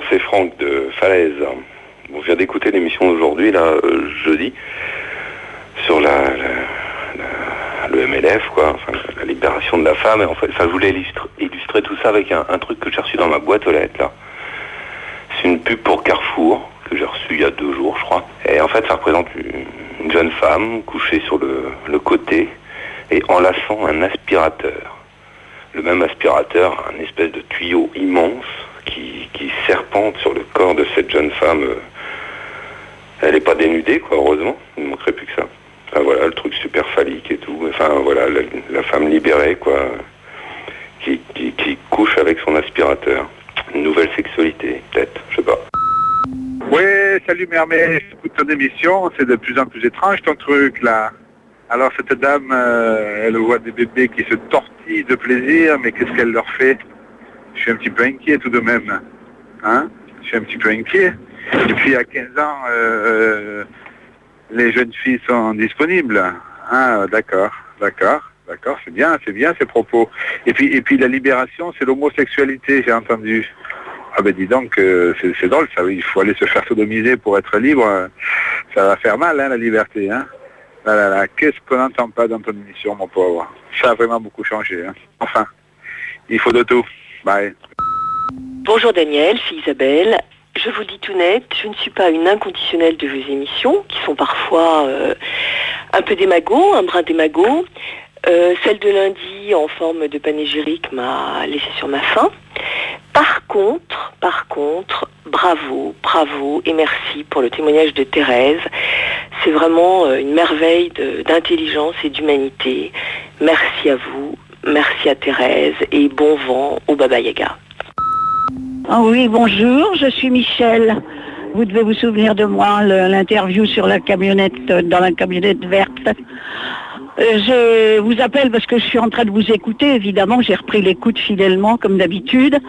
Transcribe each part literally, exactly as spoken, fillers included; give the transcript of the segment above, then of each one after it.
c'est Franck de Falaise. Bon, je viens d'écouter l'émission d'aujourd'hui, là, euh, jeudi, sur la, la, la, le M L F, quoi, enfin, la libération de la femme. Et en fait, enfin, je voulais illustrer, illustrer tout ça avec un, un truc que j'ai reçu dans ma boîte aux lettres, là. C'est une pub pour Carrefour, que j'ai reçue il y a deux jours, je crois. Et en fait, ça représente une, une jeune femme couchée sur le, le côté et enlaçant un aspirateur. Le même aspirateur, un espèce de tuyau immense qui, qui serpente sur le corps de cette jeune femme. Elle n'est pas dénudée, quoi, heureusement. Il ne manquerait plus que ça. Enfin voilà, le truc super phallique et tout. Enfin voilà, la, la femme libérée, quoi, qui, qui, qui couche avec son aspirateur. Une nouvelle sexualité, peut-être, je sais pas. Ouais, salut Mermet, j'écoute ton émission, c'est de plus en plus étrange ton truc là. Alors cette dame, euh, elle voit des bébés qui se tortillent de plaisir, mais qu'est-ce qu'elle leur fait? Je suis un petit peu inquiet tout de même. Hein? Je suis un petit peu inquiet. Et puis à quinze ans, euh, les jeunes filles sont disponibles. Ah, d'accord, d'accord, d'accord, c'est bien, c'est bien ces propos. Et puis, et puis la libération, c'est l'homosexualité, j'ai entendu. Ah ben dis donc, euh, c'est, c'est drôle, ça, il faut aller se faire sodomiser pour être libre. Ça va faire mal, hein, la liberté, hein. Là, là, là, qu'est-ce qu'on n'entend pas dans ton émission, mon pauvre? Ça a vraiment beaucoup changé, hein. Enfin, il faut de tout. Bye. Bonjour Daniel, c'est Isabelle. Je vous dis tout net, je ne suis pas une inconditionnelle de vos émissions, qui sont parfois euh, un peu démago, un brin démago. Euh, celle de lundi en forme de panégyrique m'a laissé sur ma faim. Par contre, par contre, bravo, bravo et merci pour le témoignage de Thérèse. C'est vraiment euh, une merveille de, d'intelligence et d'humanité. Merci à vous, merci à Thérèse et bon vent au Baba Yaga. Oh oui, bonjour, je suis Michel. Vous devez vous souvenir de moi, le, l'interview sur la camionnette, dans la camionnette verte. Euh, je vous appelle parce que je suis en train de vous écouter, évidemment, j'ai repris l'écoute fidèlement, comme d'habitude.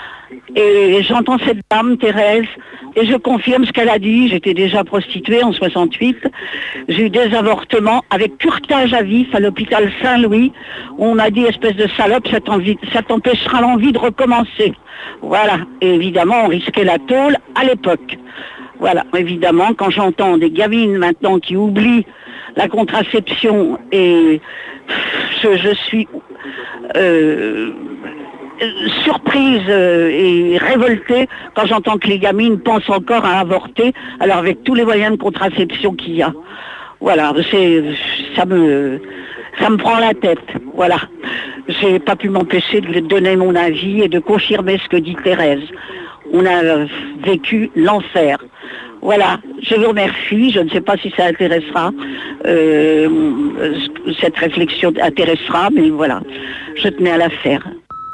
Et j'entends cette dame, Thérèse, et je confirme ce qu'elle a dit. J'étais déjà prostituée en soixante-huit. J'ai eu des avortements avec curetage à vif à l'hôpital Saint-Louis. Où on a dit, espèce de salope, ça, t'envie, ça t'empêchera l'envie de recommencer. Voilà. Et évidemment, on risquait la tôle à l'époque. Voilà. Évidemment, quand j'entends des gamines maintenant qui oublient la contraception et je, je suis... Euh, surprise euh, et révoltée quand j'entends que les gamines pensent encore à avorter, alors avec tous les moyens de contraception qu'il y a. Voilà, c'est, ça me, ça me prend la tête. Voilà, j'ai pas pu m'empêcher de donner mon avis et de confirmer ce que dit Thérèse. On a vécu l'enfer. Voilà, je vous remercie. Je ne sais pas si ça intéressera, euh, cette réflexion intéressera, mais voilà, je tenais à la faire.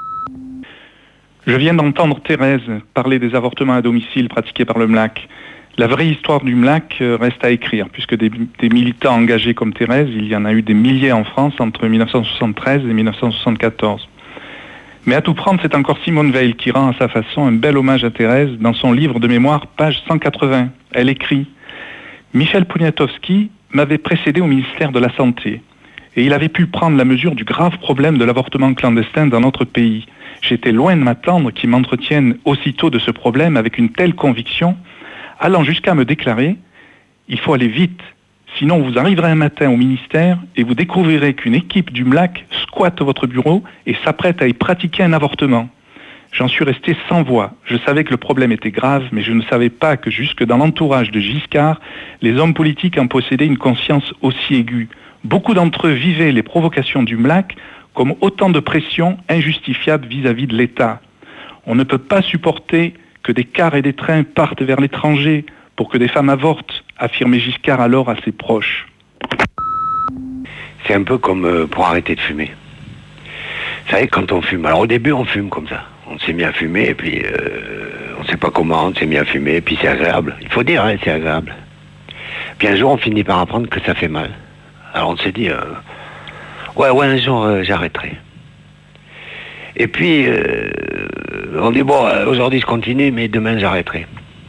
Je viens d'entendre Thérèse parler des avortements à domicile pratiqués par le M L A C. La vraie histoire du M L A C reste à écrire, puisque des, des militants engagés comme Thérèse, il y en a eu des milliers en France entre dix-neuf cent soixante-treize et dix-neuf cent soixante-quatorze. Mais à tout prendre, c'est encore Simone Veil qui rend à sa façon un bel hommage à Thérèse dans son livre de mémoire, page cent quatre-vingts. Elle écrit « Michel Poniatowski m'avait précédé au ministère de la Santé, et il avait pu prendre la mesure du grave problème de l'avortement clandestin dans notre pays. J'étais loin de m'attendre qu'il m'entretienne aussitôt de ce problème avec une telle conviction, allant jusqu'à me déclarer « Il faut aller vite, sinon vous arriverez un matin au ministère et vous découvrirez qu'une équipe du M L A C squatte votre bureau et s'apprête à y pratiquer un avortement. » J'en suis resté sans voix. Je savais que le problème était grave, mais je ne savais pas que jusque dans l'entourage de Giscard, les hommes politiques en possédaient une conscience aussi aiguë. Beaucoup d'entre eux vivaient les provocations du M L A C comme autant de pressions injustifiables vis-à-vis de l'État. On ne peut pas supporter que des cars et des trains partent vers l'étranger pour que des femmes avortent, affirmait Giscard alors à ses proches. C'est un peu comme euh, pour arrêter de fumer. Vous savez, quand on fume, alors au début on fume comme ça. On s'est mis à fumer et puis euh, on ne sait pas comment, on s'est mis à fumer et puis c'est agréable. Il faut dire, hein, c'est agréable. Puis un jour on finit par apprendre que ça fait mal. Alors on s'est dit... Euh, Ouais, ouais, un jour, euh, j'arrêterai. Et puis, euh, on dit, bon, euh, aujourd'hui je continue, mais demain j'arrêterai.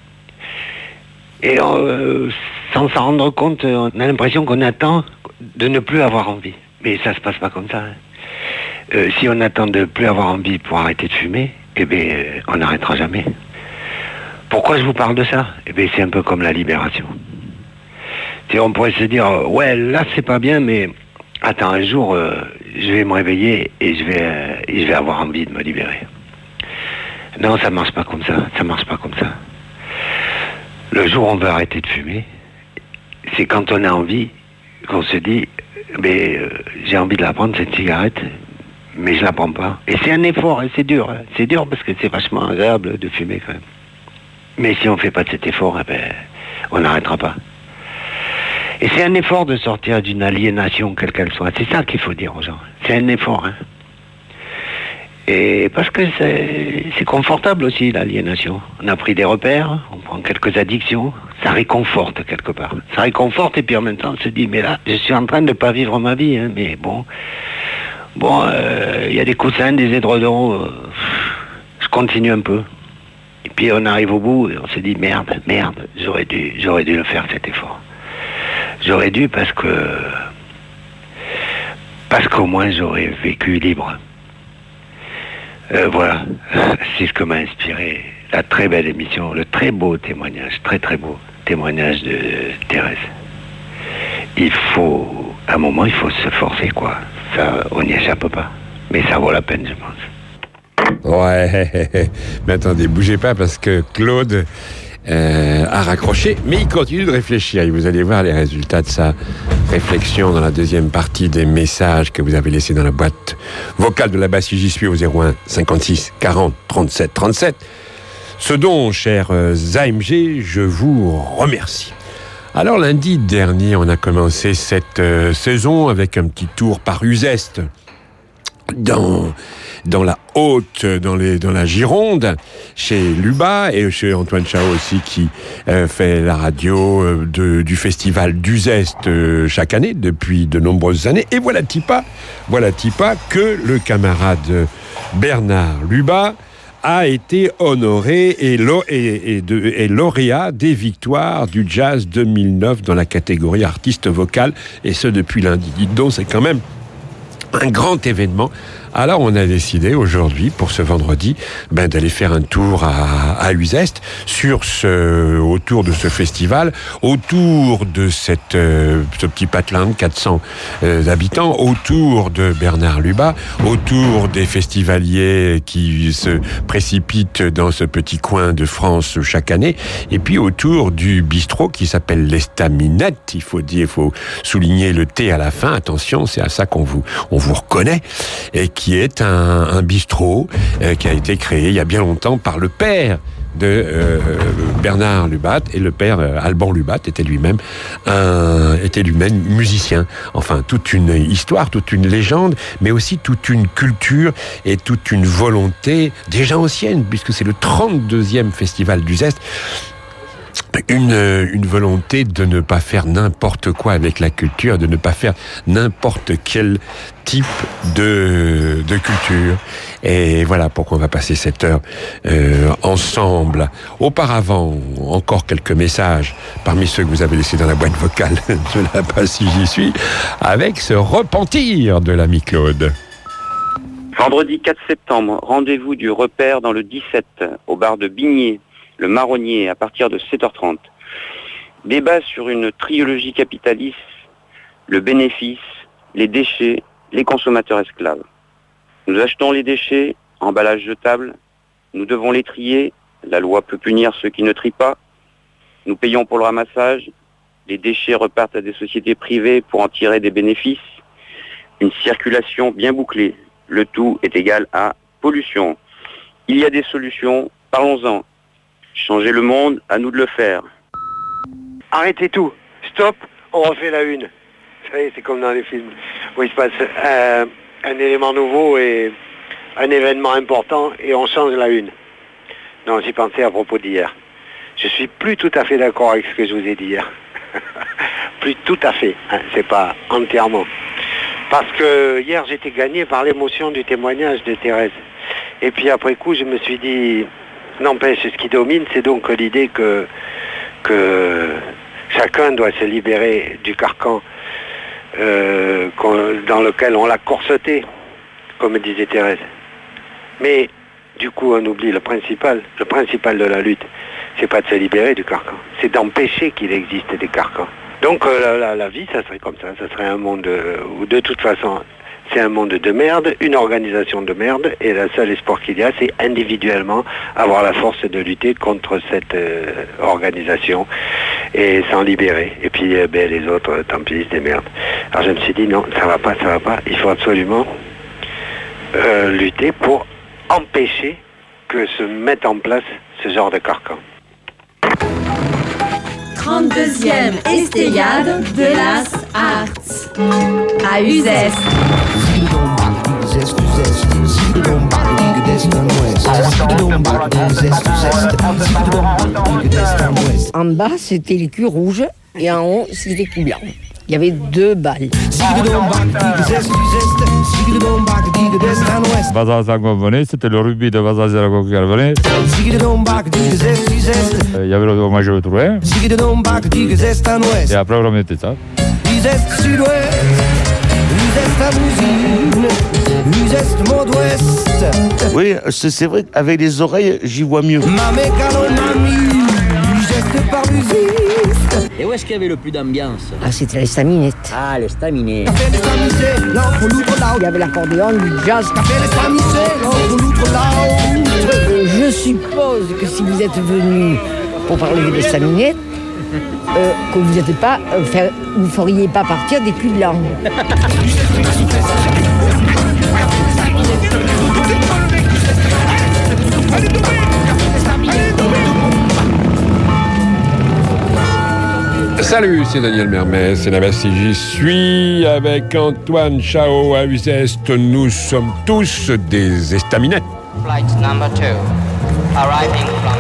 Et euh, sans s'en rendre compte, on a l'impression qu'on attend de ne plus avoir envie. Mais ça se passe pas comme ça. Hein. Euh, si on attend de ne plus avoir envie pour arrêter de fumer, eh bien, on n'arrêtera jamais. Pourquoi je vous parle de ça? Eh bien, c'est un peu comme la libération. C'est, on pourrait se dire, euh, ouais, là, c'est pas bien, mais attends, un jour, euh, je vais me réveiller et je vais, euh, et je vais avoir envie de me libérer. Non, ça marche pas comme ça. Ça marche pas comme ça. Le jour où on veut arrêter de fumer, c'est quand on a envie qu'on se dit, mais euh, j'ai envie de la prendre cette cigarette, mais je la prends pas. Et c'est un effort, et c'est dur. Hein. C'est dur parce que c'est vachement agréable de fumer quand même. Mais si on fait pas de cet effort, eh ben, on n'arrêtera pas. Et c'est un effort de sortir d'une aliénation, quelle qu'elle soit. C'est ça qu'il faut dire aux gens. C'est un effort. Hein. Et parce que c'est, c'est confortable aussi, l'aliénation. On a pris des repères, on prend quelques addictions, ça réconforte quelque part. Ça réconforte et puis en même temps on se dit, mais là, je suis en train de ne pas vivre ma vie, hein, mais bon, bon, il euh, y a des coussins, des édredons, euh, je continue un peu. Et puis on arrive au bout et on se dit, merde, merde, j'aurais dû, j'aurais dû le faire cet effort. J'aurais dû parce que, parce qu'au moins j'aurais vécu libre. Euh, voilà, c'est ce que m'a inspiré la très belle émission, le très beau témoignage, très très beau témoignage de Thérèse. Il faut, à un moment, il faut se forcer, quoi. Ça, on n'y échappe pas. Mais ça vaut la peine, je pense. Ouais, mais attendez, bougez pas parce que Claude euh, a raccroché, mais il continue de réfléchir. Et vous allez voir les résultats de sa réflexion dans la deuxième partie des messages que vous avez laissés dans la boîte vocale de la basse. J'y suis au zéro un cinquante-six quarante trente-sept trente-sept. Ce dont, chers A M G, je vous remercie. Alors lundi dernier, on a commencé cette euh, saison avec un petit tour par Uzeste dans dans la Haute, dans les dans la Gironde, chez Luba et chez Antoine Chao aussi qui euh, fait la radio euh, de, du festival d'Uzeste euh, chaque année depuis de nombreuses années. Et voilà Tipa, voilà Tipa que le camarade Bernard Luba a été honoré et, lo- et, et, de, et lauréat des victoires du Jazz deux mille neuf dans la catégorie artiste vocal, et ce depuis lundi. Dites donc, c'est quand même un grand événement. Alors on a décidé aujourd'hui, pour ce vendredi, ben, d'aller faire un tour à, à Uzeste, sur ce, autour de ce festival, autour de cette, euh, ce petit patelin de quatre cents euh, habitants, autour de Bernard Luba, autour des festivaliers qui se précipitent dans ce petit coin de France chaque année, et puis autour du bistrot qui s'appelle l'Estaminette. Il faut dire, il faut souligner le T à la fin. Attention, c'est à ça qu'on vous, on vous reconnaît, et qui est un, un bistrot euh, qui a été créé il y a bien longtemps par le père de euh, Bernard Lubat, et le père euh, Alban Lubat était lui-même un, était lui-même musicien. Enfin, toute une histoire, toute une légende, mais aussi toute une culture et toute une volonté déjà ancienne, puisque c'est le trente-deuxième festival d'Uzeste. Une, une volonté de ne pas faire n'importe quoi avec la culture, de ne pas faire n'importe quel type de, de culture. Et voilà pourquoi on va passer cette heure euh, ensemble. Auparavant, encore quelques messages parmi ceux que vous avez laissés dans la boîte vocale de la passe J'y suis, avec ce repentir de l'ami Claude. Vendredi quatre septembre, rendez-vous du repère dans le dix-sept, au bar de Bigné, le Marronnier, à partir de sept heures trente. Débat sur une trilogie capitaliste, le bénéfice, les déchets, les consommateurs esclaves. Nous achetons les déchets, emballages jetables, nous devons les trier, la loi peut punir ceux qui ne trient pas, nous payons pour le ramassage, les déchets repartent à des sociétés privées pour en tirer des bénéfices, une circulation bien bouclée, le tout est égal à pollution. Il y a des solutions, parlons-en. Changer le monde, à nous de le faire. Arrêtez tout. Stop, on refait la une. Vous savez, c'est comme dans les films où il se passe euh, un élément nouveau et un événement important et on change la une. Non, j'y pensais à propos d'hier. Je suis plus tout à fait d'accord avec ce que je vous ai dit hier. Plus tout à fait, hein, c'est pas entièrement. Parce que hier, j'étais gagné par l'émotion du témoignage de Thérèse. Et puis après coup, je me suis dit... N'empêche, ce qui domine, c'est donc l'idée que, que chacun doit se libérer du carcan euh, dans lequel on l'a corseté, comme disait Thérèse. Mais du coup, on oublie le principal, le principal de la lutte, c'est pas de se libérer du carcan, c'est d'empêcher qu'il existe des carcans. Donc euh, la, la, la vie, ça serait comme ça, ça serait un monde euh, où de toute façon, c'est un monde de merde, une organisation de merde, et le seul espoir qu'il y a, c'est individuellement avoir la force de lutter contre cette euh, organisation et s'en libérer. Et puis euh, ben, les autres, euh, tant pis, des merdes. Alors je me suis dit, non, ça va pas, ça va pas, il faut absolument euh, lutter pour empêcher que se mette en place ce genre de carcan. trente-deuxième Estéade de las Arts à Uzès. En bas, c'était les culs rouges et en haut, c'était les culs blancs. Il y avait deux balles. Vazaz-Zangon-Venez, c'était le rugby de Vazaz-Zangon-Venez. Il y avait le dommage de Trouin. Et après, on remettait ça. Oui, c'est, c'est vrai qu'avec les oreilles, j'y vois mieux. Et où est-ce qu'il y avait le plus d'ambiance? Ah, c'était les staminettes. Ah, les staminettes. Il y avait l'accordéon, du jazz. Euh, je suppose que si vous êtes venu pour parler des staminettes, euh, que vous n'êtes pas, euh, faire, vous ne feriez pas partir des culs blancs. Salut, c'est Daniel Mermet, c'est la Bastille. J'y suis avec Antoine Chao à Uzès. Nous sommes tous des estaminettes. Flight number two, arriving from...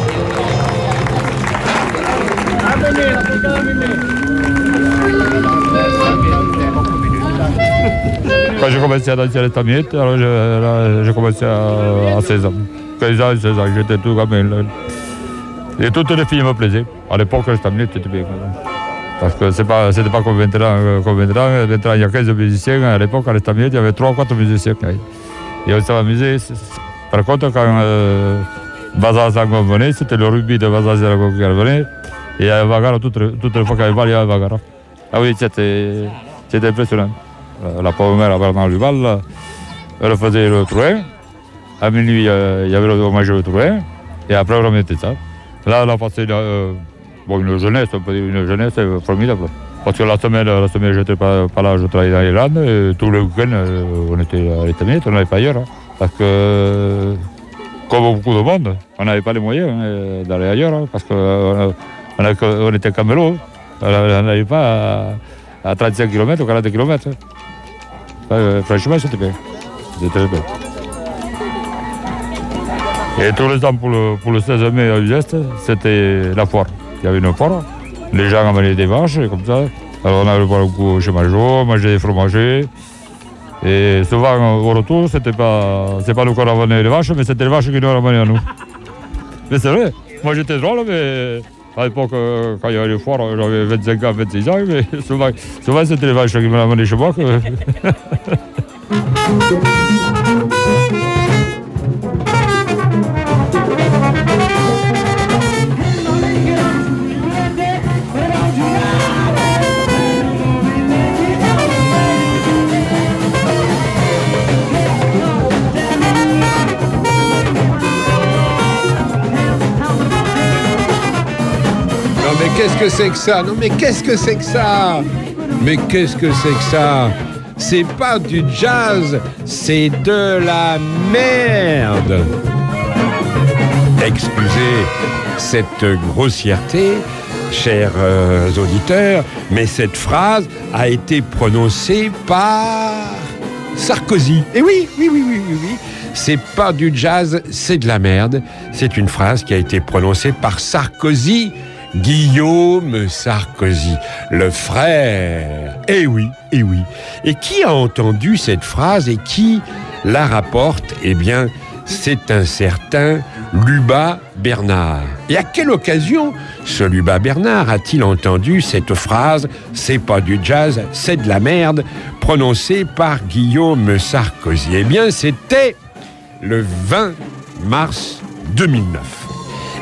Quand j'ai commencé à danser à l'estamiette, alors je, là, j'ai commencé à, à seize ans. quinze ans, seize ans, j'étais tout gamin. Là. Et toutes les filles me plaisaient. À l'époque, l'estamiette, c'était bien. Parce que c'est pas, c'était pas comme maintenant. Comme maintenant, maintenant, il y a quinze musiciens. À l'époque, à l'estamiette, il y avait trois ou quatre musiciens. Et on s'est amusé. Par contre, quand euh, Vazaz-Zangon-Venez, c'était le rugby de Vazaz-Zangon-Venez. Et à Vagara, toutes, toutes les fois qu'il y avait balle, il y avait Vagara. Ah oui, c'était, c'était impressionnant. La pauvre mère à Bernard Duval, elle faisait le Trouin. À minuit, euh, il y avait le hommage au Trouin. Et après, on remettait ça. Là, on a passé euh, bon, une jeunesse, on peut dire une jeunesse formidable. Parce que la semaine, la semaine j'étais pas, pas là, je travaillais dans les Landes. Et tout le week-end, euh, on était à l'estamiette, on n'allait pas ailleurs. Hein. Parce que, comme beaucoup de monde, on n'avait pas les moyens hein, d'aller ailleurs. Hein, parce qu'on on, on était camélo. On n'allait pas à, à trente-cinq kilomètres ou quarante kilomètres. Euh, franchement, c'était bien. C'était très bien. Et tous les ans, pour le, pour le seize mai à Uzès, c'était la foire. Il y avait une foire. Les gens amenaient des vaches, comme ça. Alors on allait boire un coup chez Majot, manger des fromagers. Et souvent, au retour, c'était pas, c'est pas nous qu'on ramenait les vaches, mais c'était les vaches qui nous ramenaient à nous. Mais c'est vrai. Moi, j'étais drôle, mais à l'époque, quand il y avait les foires, j'avais vingt-cinq ans, vingt-six ans, mais souvent, souvent c'était les vaches qui me ramenaient chez moi. Que... Qu'est-ce que c'est que ça? Non mais qu'est-ce que c'est que ça? Mais qu'est-ce que c'est que ça? C'est pas du jazz, c'est de la merde. Excusez cette grossièreté, chers euh, auditeurs, mais cette phrase a été prononcée par Sarkozy. Et oui, oui, oui, oui, oui, oui. C'est pas du jazz, c'est de la merde. C'est une phrase qui a été prononcée par Sarkozy. Guillaume Sarkozy, le frère. Eh oui, eh oui. Et qui a entendu cette phrase et qui la rapporte? Eh bien, c'est un certain Luba Bernard. Et à quelle occasion ce Luba Bernard a-t-il entendu cette phrase « C'est pas du jazz, c'est de la merde » prononcée par Guillaume Sarkozy? Eh bien, c'était le vingt mars deux mille neuf.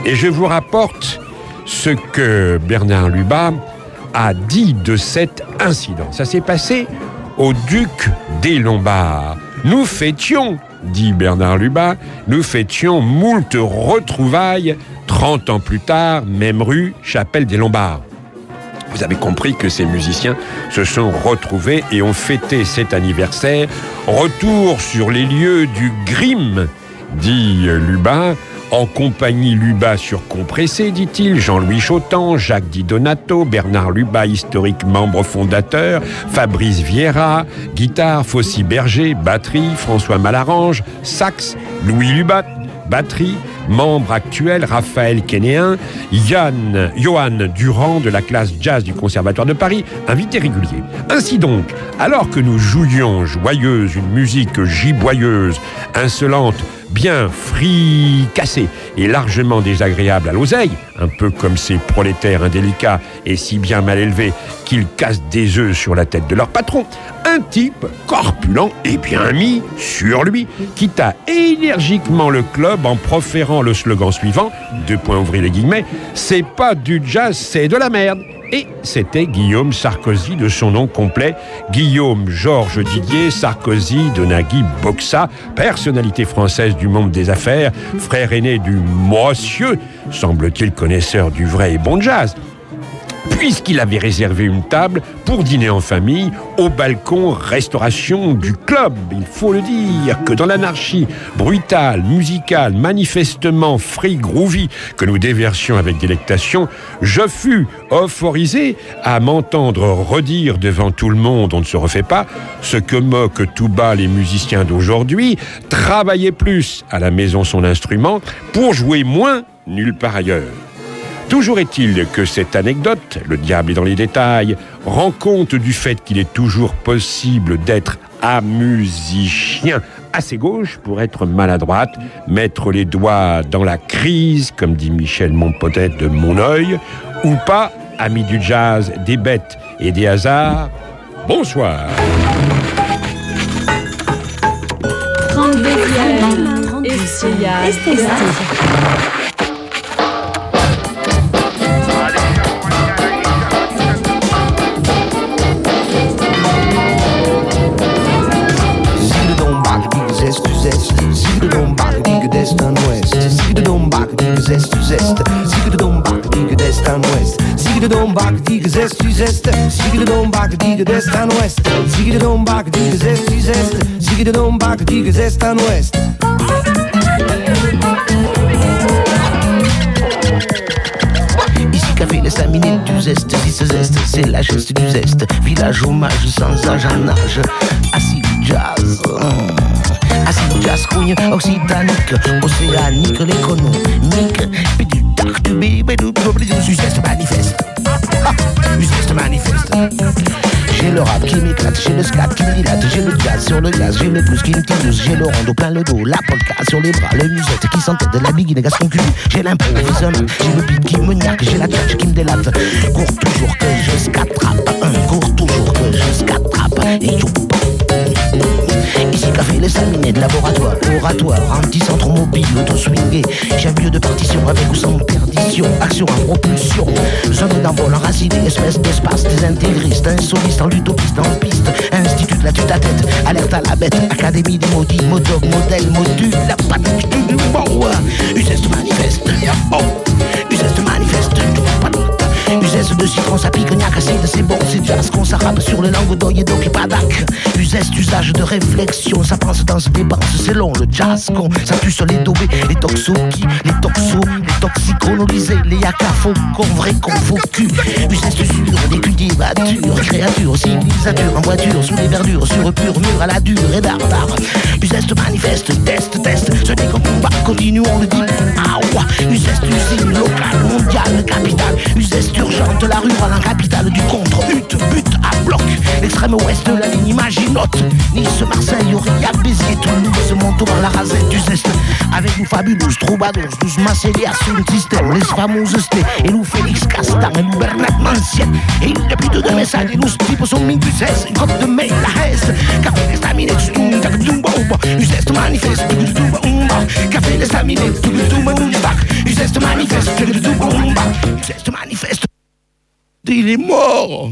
Et je vous rapporte ce que Bernard Lubat a dit de cet incident. Ça s'est passé au Duc des Lombards. Nous fêtions, dit Bernard Lubat, nous fêtions moult retrouvailles, trente ans plus tard, même rue, chapelle des Lombards. Vous avez compris que ces musiciens se sont retrouvés et ont fêté cet anniversaire. Retour sur les lieux du Grimm, dit Lubat, en compagnie Lubat surcompressé, dit-il, Jean-Louis Chotan, Jacques Di Donato, Bernard Lubat, historique membre fondateur, Fabrice Vieira, guitare, Fossi Berger, batterie, François Malarange, sax, Louis Lubat, batterie, membre actuel, Raphaël Kénéen, Yann, Johan Durand de la classe jazz du Conservatoire de Paris, invité régulier. Ainsi donc, alors que nous jouions joyeuse une musique giboyeuse, insolente, bien fricassée et largement désagréable à l'oseille, un peu comme ces prolétaires indélicats et si bien mal élevés qu'ils cassent des œufs sur la tête de leur patron, un type corpulent et bien mis sur lui quitta énergiquement le club en proférant le slogan suivant, deux points ouvrés les guillemets, c'est pas du jazz, c'est de la merde. Et c'était Guillaume Sarkozy de son nom complet, Guillaume Georges Didier Sarkozy de Nagui Boxa, personnalité française du monde des affaires, frère aîné du monsieur, semble-t-il connaisseur du vrai et bon jazz, puisqu'il avait réservé une table pour dîner en famille au balcon restauration du club. Il faut le dire que dans l'anarchie brutale, musicale, manifestement free groovy que nous déversions avec délectation, je fus euphorisé à m'entendre redire devant tout le monde, on ne se refait pas, ce que moquent tout bas les musiciens d'aujourd'hui, travailler plus à la maison son instrument pour jouer moins nulle part ailleurs. Toujours est-il que cette anecdote, le diable est dans les détails, rend compte du fait qu'il est toujours possible d'être un musicien assez gauche pour être maladroite, mettre les doigts dans la crise, comme dit Michel Montpotet de Mon Oeil, ou pas, amis du jazz, des bêtes et des hasards, bonsoir. trente-deuxième Esthéade. Zieke de dombak, dieke des dan west. Zieke de dombak, dieke zes tu zest. Zieke de dombak, dieke des dan west. Zieke de dombak, dieke zes tu zest. Zieke de dombak, dieke des dan west. Zieke de dombak, dieke zes tu zest. Zieke de dombak, dieke zes dan west. Ici café les cinq minutes du zeste, si ce zeste, c'est la geste du zeste. Village hommage sans âge en âge. Assis jazz. Assis jazz cogne occitanique, océanique, l'économique. Puis du dark du bébé du peuple du geste manifeste. Du geste manifeste. J'ai le rap qui m'éclate, j'ai le scat qui me dilate, j'ai le jazz sur le gaz, j'ai le blues qui me tire, j'ai le rondo plein le dos, la polka sur les bras, le musette qui s'entête de la biguine Gaston cul, j'ai l'improvisation, j'ai le beat qui me niaque, j'ai la tchatch qui me délate, cours toujours que je scattrape, cours toujours que je scattrape, et you. Ici café les salminés de laboratoire, oratoire, anti-centre mobile, auto-swingé. J'ai mieux de partition avec ou sans perdition, action en propulsion. Zone d'envol enraciné, espèce d'espace désintégristes, insoliste en l'utopiste en piste. Institut de la tue-à-tête, alerte à la bête, académie des maudits, modog, modèle, module, la panique du bon. Useste manifeste, oh, useste manifeste, usesse de citron, ça pique, gnac, acide, c'est bon, c'est jazz qu'on s'arrape sur le langue d'oeil et d'oc et padac. Usesse d'usage de réflexion, ça pense dans ce dépense, c'est long, le jazz con, ça puce les dobés, les toxoki, les toxos, les toxiconolisés, les yakafos, con vrai, con faux cul. Usesse sur des cultivatures, créatures, civilisature, en voiture, sous les verdures, sur pur mur à la dure et dardard. Usesse manifeste, test, test, ce n'est qu'on combat, continue, on le dit, ah ouais. Usesse usine locale, mondiale, capitale, usesse urgente, la rurale en capitale du contre, but, but à bloc, l'extrême ouest de la ligne imaginote, Nice, Marseille, Aurillac, Béziers, Toulouse, Montauban, la rasette du zeste, avec nous fabuleuses, troubadours, douze Macélias, sur le système, les fameuses stés, et nous Félix Castan, et nous Bernard Mancienne, et il n'y a plus de deux messages, et nous types sont mille du seize, une cote de mail, la hesse, café les staminés, useste manifeste, café les staminés, useste manifeste, raconter, il est mort.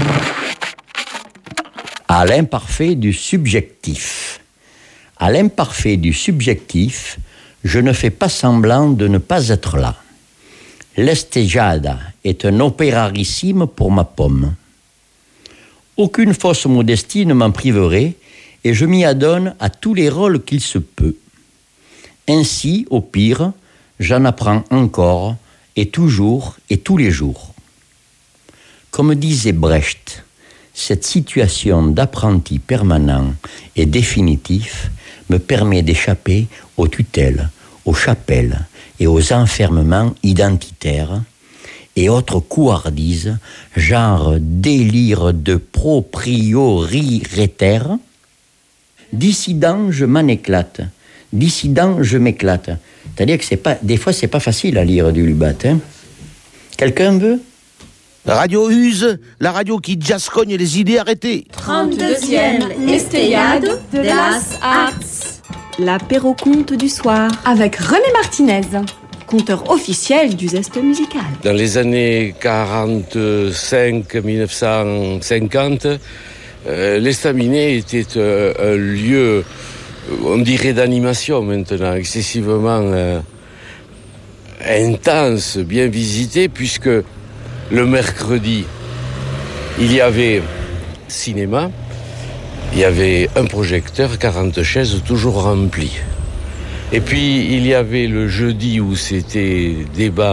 À l'imparfait du subjectif. À l'imparfait du subjectif, je ne fais pas semblant de ne pas être là. L'Estejada est un opérarissime pour ma pomme. Aucune fausse modestie ne m'en priverait, et je m'y adonne à tous les rôles qu'il se peut. Ainsi, au pire, j'en apprends encore, et toujours, et tous les jours. Comme disait Brecht, cette situation d'apprenti permanent et définitif me permet d'échapper aux tutelles, aux chapelles et aux enfermements identitaires et autres couardises, genre délire de proprioritaire. Dissident, je m'en éclate. Dissident, je m'éclate. C'est-à-dire que c'est pas, des fois, c'est pas facile à lire du Lubat. Hein. Quelqu'un veut ? Radio Use, la radio qui jascogne les idées arrêtées. trente-deuxième Esteyade de las Arts. L'apéro-conte du soir avec René Martinez, conteur officiel du Zeste musical. Dans les années quarante-cinq à mille neuf cent cinquante, euh, l'Estaminet était euh, un lieu, on dirait d'animation maintenant, excessivement euh, intense, bien visité, puisque le mercredi, il y avait cinéma, il y avait un projecteur, quarante chaises toujours remplies. Et puis, il y avait le jeudi où c'était débat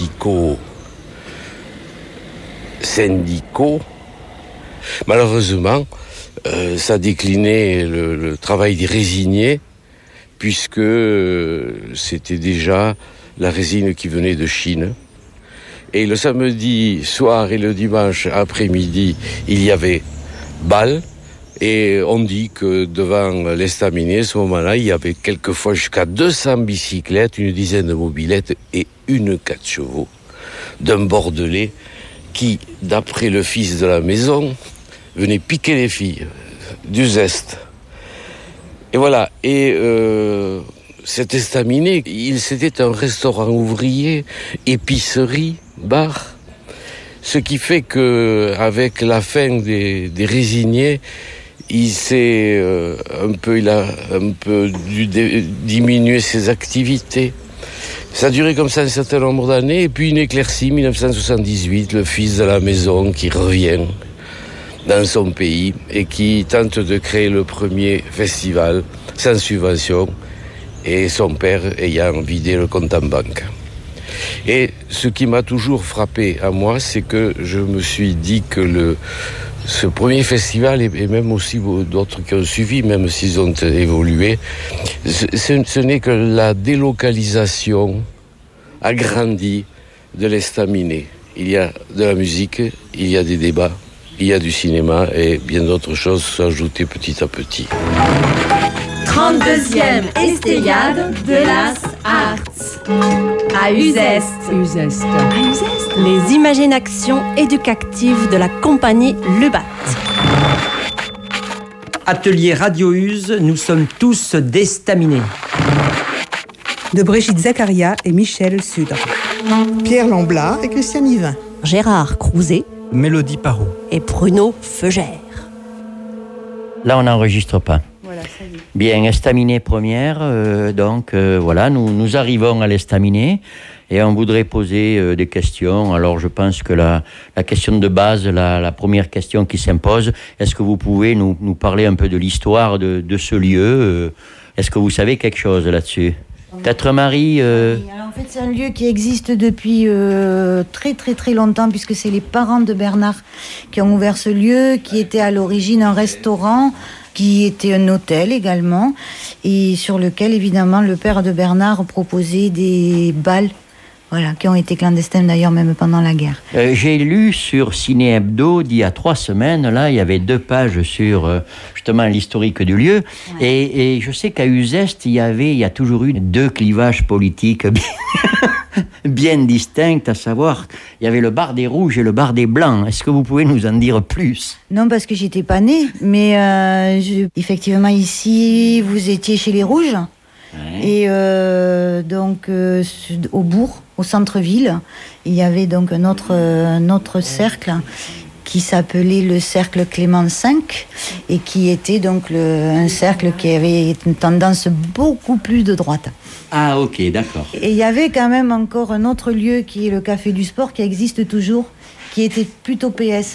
politico-syndicaux. Malheureusement, euh, ça déclinait le, le travail des résiniers, puisque euh, c'était déjà la résine qui venait de Chine. Et le samedi soir et le dimanche après-midi, il y avait bal. Et on dit que devant l'Estaminet, à ce moment-là, il y avait quelquefois jusqu'à deux cents bicyclettes, une dizaine de mobylettes et une quatre chevaux d'un Bordelais qui, d'après le fils de la maison, venait piquer les filles du Zeste. Et voilà. Et euh, cet Estaminet, il, c'était un restaurant ouvrier, épicerie, bar. Ce qui fait que, avec la fin des, des résiniers, il s'est euh, un peu, il a un peu dû dé- diminuer ses activités. Ça a duré comme ça un certain nombre d'années, et puis une éclaircie, dix-neuf cent soixante-dix-huit, le fils de la maison qui revient dans son pays et qui tente de créer le premier festival sans subvention, et son père ayant vidé le compte en banque. Et ce qui m'a toujours frappé à moi, c'est que je me suis dit que le, ce premier festival, et même aussi d'autres qui ont suivi, même s'ils ont évolué, ce, ce n'est que la délocalisation agrandie de l'Estaminet. Il y a de la musique, il y a des débats, il y a du cinéma, et bien d'autres choses sont ajoutées petit à petit. trente-deuxième Esteyade de las Arts. À Uzeste. Uzeste. À Uzeste. Les imaginations éducatives de la compagnie Lubat. Atelier Radio Use, nous sommes tous d'Estaminet. De Brigitte Zaccaria et Michel Sudre. Pierre Lamblat et Christian Yvain. Gérard Crouzet. Mélodie Parot. Et Bruno Feugère. Là, on n'enregistre pas. Voilà, ça y est. Bien, Estaminet première, euh, donc euh, voilà, nous, nous arrivons à l'Estaminet et on voudrait poser euh, des questions. Alors je pense que la, la question de base, la, la première question qui s'impose, est-ce que vous pouvez nous, nous parler un peu de l'histoire de, de ce lieu euh, Est-ce que vous savez quelque chose là-dessus ? Peut-être Marie euh... Oui, alors en fait, c'est un lieu qui existe depuis euh, très très très longtemps, puisque c'est les parents de Bernard qui ont ouvert ce lieu, qui était à l'origine un restaurant, qui était un hôtel également, et sur lequel évidemment le père de Bernard proposait des bals, voilà, qui ont été clandestins d'ailleurs même pendant la guerre. Euh, j'ai lu sur Ciné Hebdo d'il y a trois semaines, là, il y avait deux pages sur euh, justement l'historique du lieu. Ouais. Et, et je sais qu'à Uzeste, il y avait, il y a toujours eu deux clivages politiques bien, bien distincts, à savoir, il y avait le bar des Rouges et le bar des Blancs. Est-ce que vous pouvez nous en dire plus ? Non, parce que j'étais pas née, mais euh, je... effectivement ici, vous étiez chez les Rouges. Ouais. Et euh, donc, euh, au bourg, au centre-ville, il y avait donc un autre, un autre cercle qui s'appelait le cercle Clément cinq et qui était donc le, un cercle qui avait une tendance beaucoup plus de droite. Ah, ok, d'accord. Et il y avait quand même encore un autre lieu qui est le Café du Sport, qui existe toujours, qui était plutôt P S.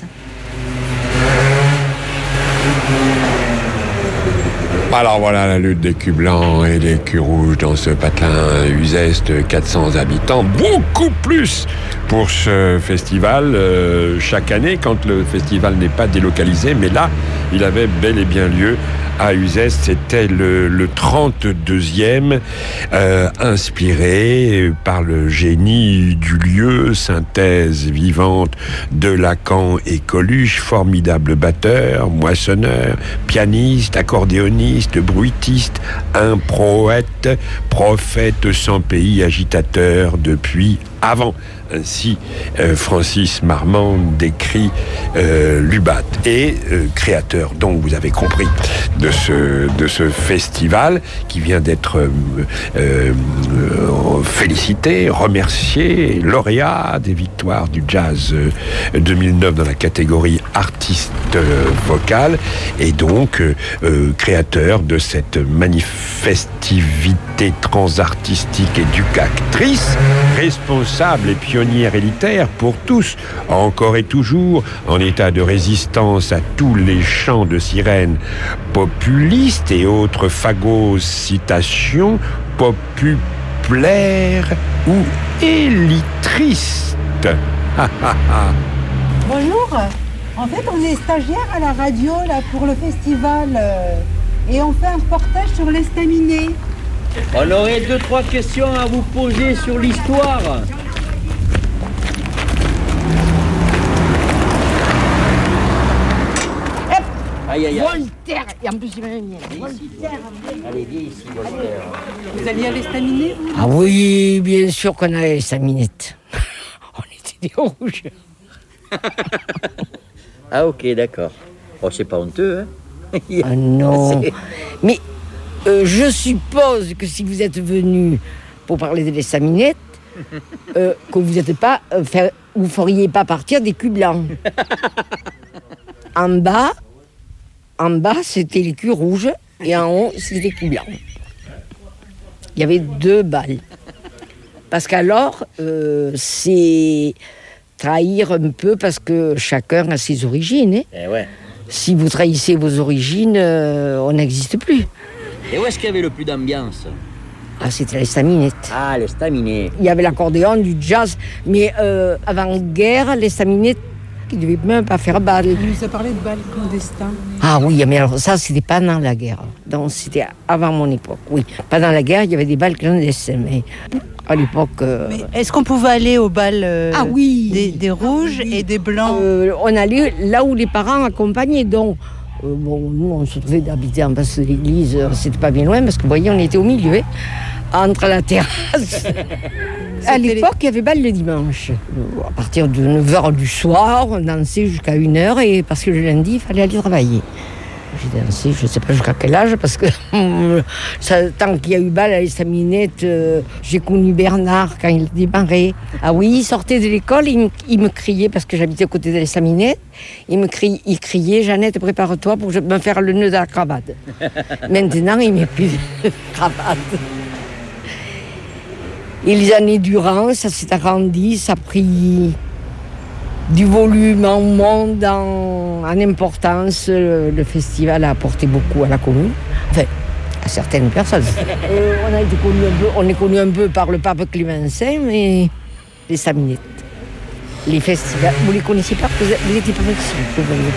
Alors voilà la lutte des culs blancs et des culs rouges dans ce patelin Uzeste, quatre cents habitants, beaucoup plus pour ce festival euh, chaque année quand le festival n'est pas délocalisé, mais là il avait bel et bien lieu à Uzeste. C'était le, le trente-deuxième, euh, inspiré par le génie du lieu, synthèse vivante de Lacan et Coluche, formidable batteur, moissonneur, pianiste, accordéoniste, bruitiste, improète, prophète sans pays, agitateur depuis avant. Ainsi, euh, Francis Marmande décrit euh, Lubat et euh, créateur, donc vous avez compris, de ce, de ce festival qui vient d'être euh, euh, félicité, remercié, lauréat des victoires du jazz euh, deux mille neuf dans la catégorie artiste euh, vocal, et donc euh, euh, créateur de cette manifestivité transartistique éducatrice, responsable et pionnière élitaire pour tous, encore et toujours en état de résistance à tous les chants de sirènes populistes et autres phagocytations populaires ou élitristes. Bonjour, en fait on est stagiaires à la radio là, pour le festival euh, et on fait un reportage sur l'estaminet. On aurait deux, trois questions à vous poser sur l'histoire. Aïe, aïe, aïe. Voltaire, et en plus il m'a mis. Voltaire. Allez, viens ici, Voltaire. Vous alliez à l'estaminet? Ah oui, bien sûr qu'on allait à l'estaminet. On était des rouges. Ah, ok, d'accord. Oh, c'est pas honteux, hein? Ah non. Mais euh, je suppose que si vous êtes venu pour parler de l'estaminet, euh, que vous n'êtes pas, euh, faire, vous feriez pas partir des culs blancs. En bas, en bas, c'était les culs rouges et en haut, c'était les culs blancs. Il y avait deux balles. Parce qu'alors, euh, c'est trahir un peu parce que chacun a ses origines. Hein. Eh ouais. Si vous trahissez vos origines, euh, on n'existe plus. Et où est-ce qu'il y avait le plus d'ambiance? Ah, c'était l'estaminet. Ah, l'estaminet. Il y avait l'accordéon, du jazz, mais euh, avant-guerre, l'estaminet, qui ne devait même pas faire balle. Il nous a parlé de balles clandestins. Ah oui, mais alors ça, c'était pendant la guerre. Donc c'était avant mon époque, oui. Pendant la guerre, il y avait des balles clandestins, mais à l'époque... Euh... Est-ce qu'on pouvait aller aux balles euh, ah, oui. des, des rouges ah, oui. et des blancs? euh, On allait là où les parents accompagnaient, donc... Euh, bon, nous, on se trouvait d'habiter en face de l'église, euh, c'était pas bien loin, parce que vous voyez, on était au milieu, hein, entre la terrasse. À l'époque, il y avait balle le dimanche. À partir de neuf heures du soir, on dansait jusqu'à une heure, et parce que le lundi, il fallait aller travailler. J'ai dansé, je ne sais pas jusqu'à quel âge, parce que ça, tant qu'il y a eu balle à l'estaminet, euh, j'ai connu Bernard quand il démarrait. Ah oui, il sortait de l'école, il me, il me criait, parce que j'habitais à côté de l'estaminet, il me criait, il criait, Jeannette, prépare-toi pour me faire le nœud de la cravate. Maintenant, il ne met plus de cravate. Et les années durant, ça s'est agrandi, ça a pris du volume en monde, en, en importance. Le, le festival a apporté beaucoup à la commune, enfin, à certaines personnes. Euh, on, a été connu un peu, on est connu un peu par le pape Clément cinq, mais les staminettes, les festivals, vous ne les connaissez pas, vous n'étiez pas ici, vous voyez.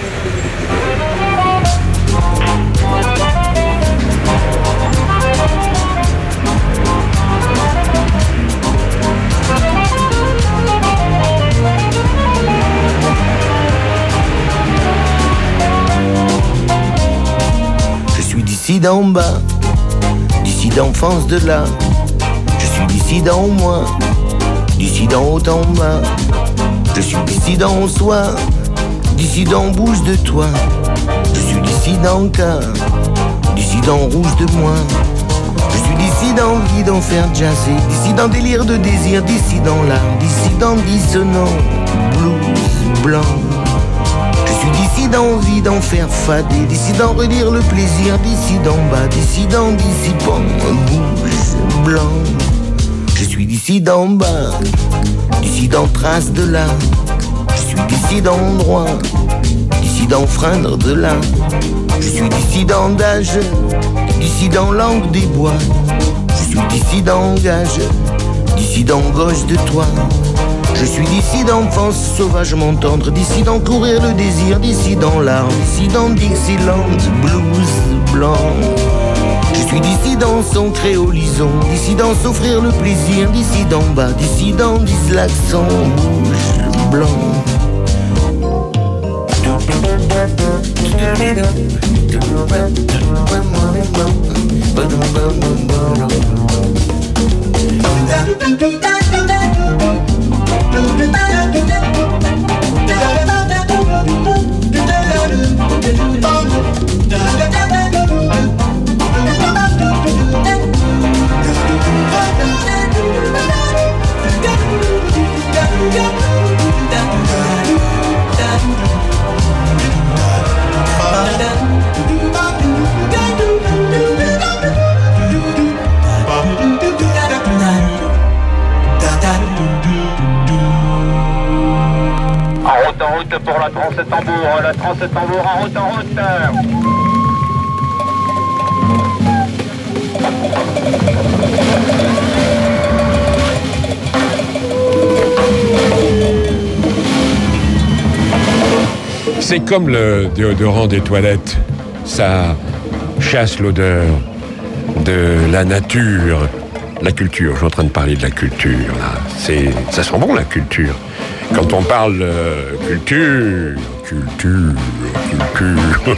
D'ici d'en bas, d'ici d'enfance de là, je suis d'ici d'en moi, d'ici d'en haut en bas, je suis d'ici d'en soi, d'ici d'en bouge de toi, je suis d'ici d'en cas, d'ici d'en rouge de moi, je suis d'ici dissident, envie d'en faire jazzer, dissident, délire de désir, dissident, larme, dissident, dissonant, blues, blanc. Je suis dissident, envie d'en faire fader, dissident, relire le plaisir, dissident, bas, dissident, dissipant, bouge, blanc. Je suis dissident, bas, dissident, trace de là. Je suis dissident, droit, dissident, freindre de là. Je suis dissident d'âge, dissident langue des bois. Je suis dissident gage, dissident gauche de toi. Je suis dissident enfance sauvagement tendre, dissident courir le désir, dissident larmes, dissident Dixieland, blues blanc. Je suis dissident centré au lison, dissident s'offrir le plaisir, dissident bas, dissident dyslaxant, bouge blanc. En route pour la transe tambour, la transe tambour en route, en route. C'est comme le déodorant des toilettes, ça chasse l'odeur de la nature, la culture. Je suis en train de parler de la culture, là. C'est, ça sent bon, la culture. Quand on parle euh, culture, culture, culture,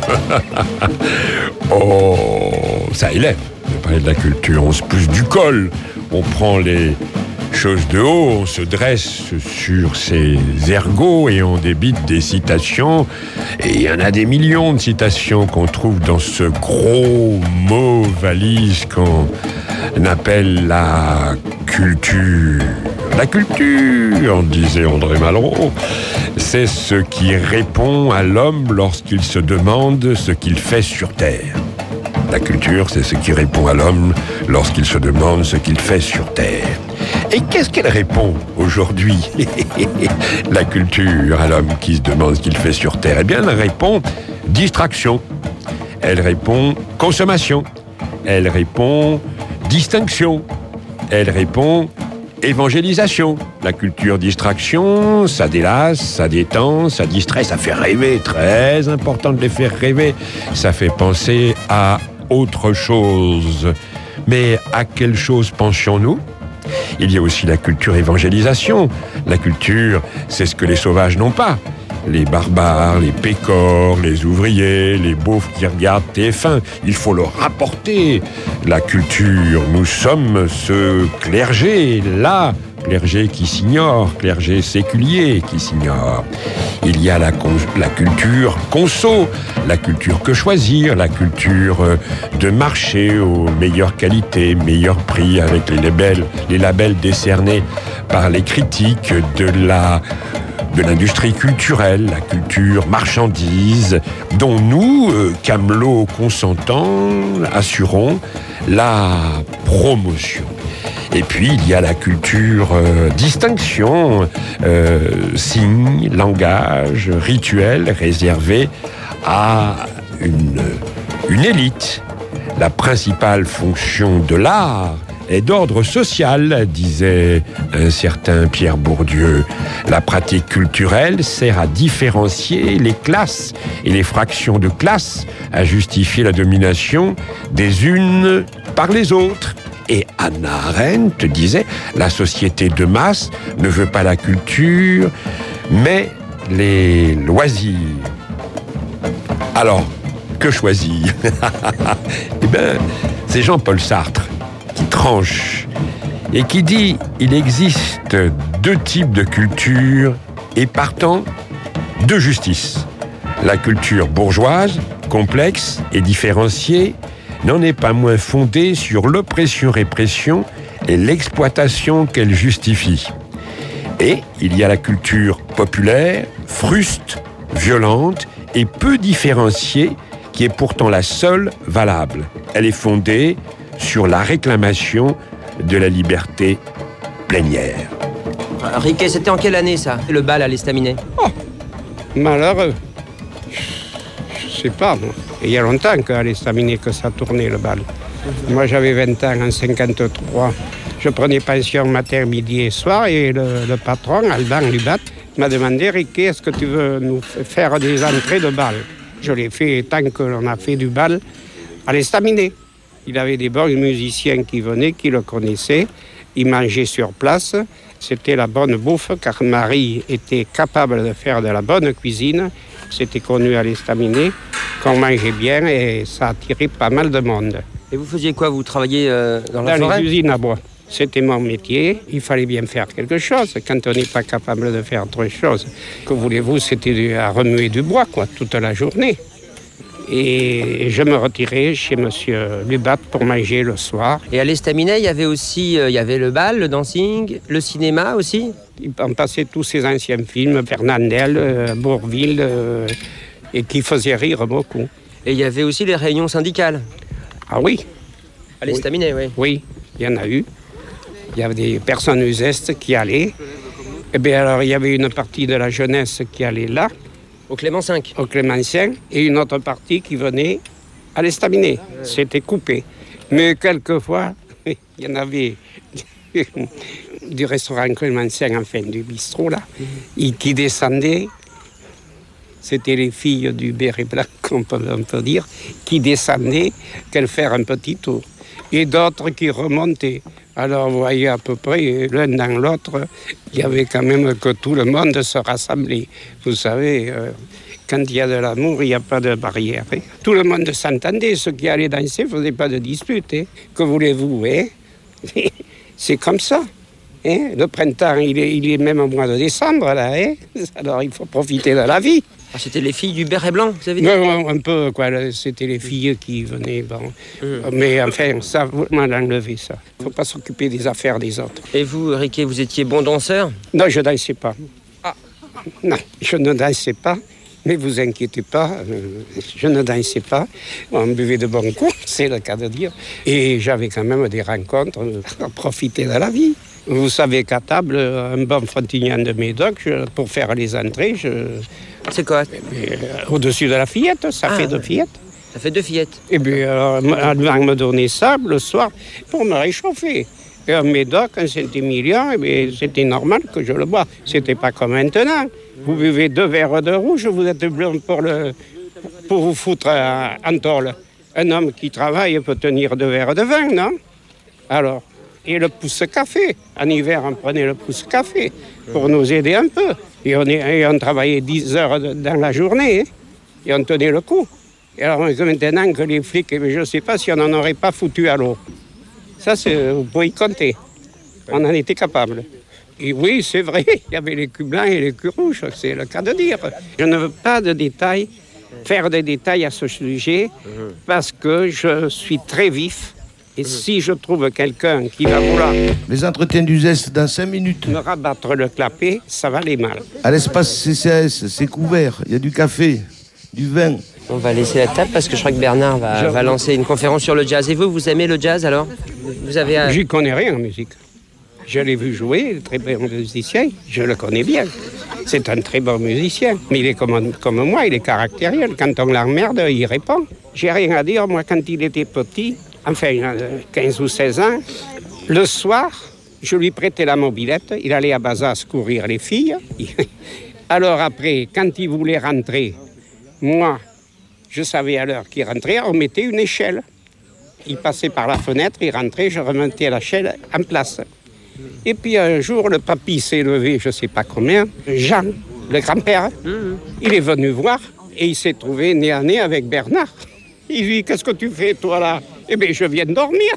oh, ça élève de parler de la culture. On se pousse du col, on prend les choses de haut, on se dresse sur ses ergots et on débite des citations. Et il y en a des millions de citations qu'on trouve dans ce gros mot valise qu'on appelle la culture. La culture, disait André Malraux, c'est ce qui répond à l'homme lorsqu'il se demande ce qu'il fait sur Terre. La culture, c'est ce qui répond à l'homme lorsqu'il se demande ce qu'il fait sur Terre. Et qu'est-ce qu'elle répond aujourd'hui, la culture, à l'homme qui se demande ce qu'il fait sur Terre? Eh bien, elle répond distraction, elle répond consommation, elle répond distinction, elle répond évangélisation. La culture distraction, ça délasse, ça détend, ça distrait, ça fait rêver. Très important de les faire rêver. Ça fait penser à autre chose. Mais à quelle chose pensions-nous? Il y a aussi la culture évangélisation. La culture, c'est ce que les sauvages n'ont pas. Les barbares, les pécores, les ouvriers, les beaufs qui regardent T F un. Il faut leur rapporter la culture. Nous sommes ce clergé, là, clergé qui s'ignore, clergé séculier qui s'ignore. Il y a la, con- la culture conso, la culture que choisir, la culture de marché aux meilleures qualités, meilleurs prix avec les labels, les labels décernés par les critiques de la... de l'industrie culturelle, la culture marchandise, dont nous, euh, camelots consentants, assurons la promotion. Et puis, il y a la culture euh, distinction, euh, signe, langage, rituel, réservé à une, une élite. La principale fonction de l'art est d'ordre social, disait un certain Pierre Bourdieu. La pratique culturelle sert à différencier les classes et les fractions de classes, à justifier la domination des unes par les autres. Et Hannah Arendt disait, la société de masse ne veut pas la culture, mais les loisirs. Alors, que choisir? Eh bien, c'est Jean-Paul Sartre qui tranche et qui dit il existe deux types de culture et partant deux justices. La culture bourgeoise, complexe et différenciée, n'en est pas moins fondée sur l'oppression-répression et l'exploitation qu'elle justifie. Et il y a la culture populaire, fruste, violente et peu différenciée, qui est pourtant la seule valable. Elle est fondée sur la réclamation de la liberté plénière. Riquet, c'était en quelle année ça, le bal à l'estaminet? Oh, malheureux. Je sais pas, moi. Il y a longtemps qu'à l'estaminet que ça tournait le bal. Moi j'avais vingt ans en cinquante-trois. Je prenais pension matin, midi et soir et le, le patron, Alban Lubat, m'a demandé « Riquet, est-ce que tu veux nous faire des entrées de bal ?» Je l'ai fait tant que l'on a fait du bal à l'estaminet. Il avait des bons musiciens qui venaient, qui le connaissaient. Ils mangeaient sur place. C'était la bonne bouffe car Marie était capable de faire de la bonne cuisine. C'était connu à l'estaminet, qu'on mangeait bien et ça attirait pas mal de monde. Et vous faisiez quoi? Vous travailliez euh, dans la dans forêt? les usines à bois. C'était mon métier. Il fallait bien faire quelque chose. Quand on n'est pas capable de faire autre chose, que voulez-vous, c'était à remuer du bois, quoi, toute la journée. Et je me retirais chez monsieur Lubat pour manger le soir. Et à l'estaminet, il y avait aussi euh, il y avait le bal, le dancing, le cinéma aussi? On passait tous ces anciens films, Fernandel, euh, Bourville, euh, et qui faisaient rire beaucoup. Et il y avait aussi les réunions syndicales? Ah oui. À l'estaminet, oui. Oui, il y en a eu. Il y avait des personnes usestes qui allaient. Et bien alors, il y avait une partie de la jeunesse qui allait là. Au Clément cinq. Au Clément cinq. Et une autre partie qui venait à l'estaminet. C'était coupé. Mais quelquefois, il y en avait du restaurant Clément cinq, enfin du bistrot là, et qui descendaient. C'était les filles du béret blanc, on peut, on peut dire, qui descendaient, qu'elles faire un petit tour. Et d'autres qui remontaient. Alors, vous voyez à peu près, l'un dans l'autre, il y avait quand même que tout le monde se rassemblait. Vous savez, euh, quand il y a de l'amour, il n'y a pas de barrière. Hein. Tout le monde s'entendait. Ceux qui allaient danser ne faisaient pas de dispute. Hein. Que voulez-vous, hein? C'est comme ça. Hein? Le printemps, il est, il est même au mois de décembre, là. Hein? Alors, il faut profiter de la vie. Ah, c'était les filles du béret blanc, vous avez dit? Non, un peu, quoi. C'était les filles qui venaient, bon. Mmh. Mais enfin, ça, vous m'en enlevez, ça. Il ne faut pas s'occuper des affaires des autres. Et vous, Riquet, vous étiez bon danseur? Non, je ne dansais pas. Ah. Non, je ne dansais pas. Mais vous inquiétez pas, euh, je ne dansais pas. On buvait de bons coups, c'est le cas de dire. Et j'avais quand même des rencontres à profiter de la vie. Vous savez qu'à table, un bon Frontignan de Médoc, je, pour faire les entrées, je... C'est quoi? euh, Au-dessus de la fillette, ça ah, fait deux fillettes. Ça fait deux fillettes. Et bien, alors, me donner ça le soir pour me réchauffer. Et un Médoc, un Saint-Émilion, c'était normal que je le bois. C'était pas comme maintenant. Vous buvez deux verres de rouge, vous êtes blanc pour, le, pour vous foutre en tôle. Un homme qui travaille peut tenir deux verres de vin, non? Alors, et le pouce-café. En hiver, on prenait le pouce-café pour nous aider un peu. Et on, est, et on travaillait dix heures de, dans la journée, hein, et on tenait le coup. Et alors maintenant que les flics, je ne sais pas si on n'en aurait pas foutu à l'eau. Ça, vous pouvez y compter. On en était capable. Et oui, c'est vrai, il y avait les culs blancs et les culs rouges, c'est le cas de dire. Je ne veux pas de détails, faire des détails à ce sujet, parce que je suis très vif. Et si je trouve quelqu'un qui va vouloir... Les entretiens du zeste dans cinq minutes. Me rabattre le clapet, ça va aller mal. À l'espace C C A S, c'est couvert, il y a du café, du vin. On va laisser la table parce que je crois que Bernard va, va lancer une conférence sur le jazz. Et vous, vous aimez le jazz alors? Vous avez un... J'y connais rien en musique. Je l'ai vu jouer, très bon musicien, je le connais bien. C'est un très bon musicien, mais il est comme, comme moi, il est caractériel. Quand on l'emmerde, il répond. J'ai rien à dire, moi, quand il était petit, enfin, quinze ou seize ans, le soir, je lui prêtais la mobilette, il allait à Bazas courir les filles. Alors après, quand il voulait rentrer, moi, je savais à l'heure qu'il rentrait, on mettait une échelle. Il passait par la fenêtre, il rentrait, je remontais l'échelle en place. Et puis un jour, le papy s'est levé, je ne sais pas combien, Jean, le grand-père, mmh. il est venu voir et il s'est trouvé nez à nez avec Bernard. Il lui dit, qu'est-ce que tu fais toi là? Eh bien, je viens de dormir.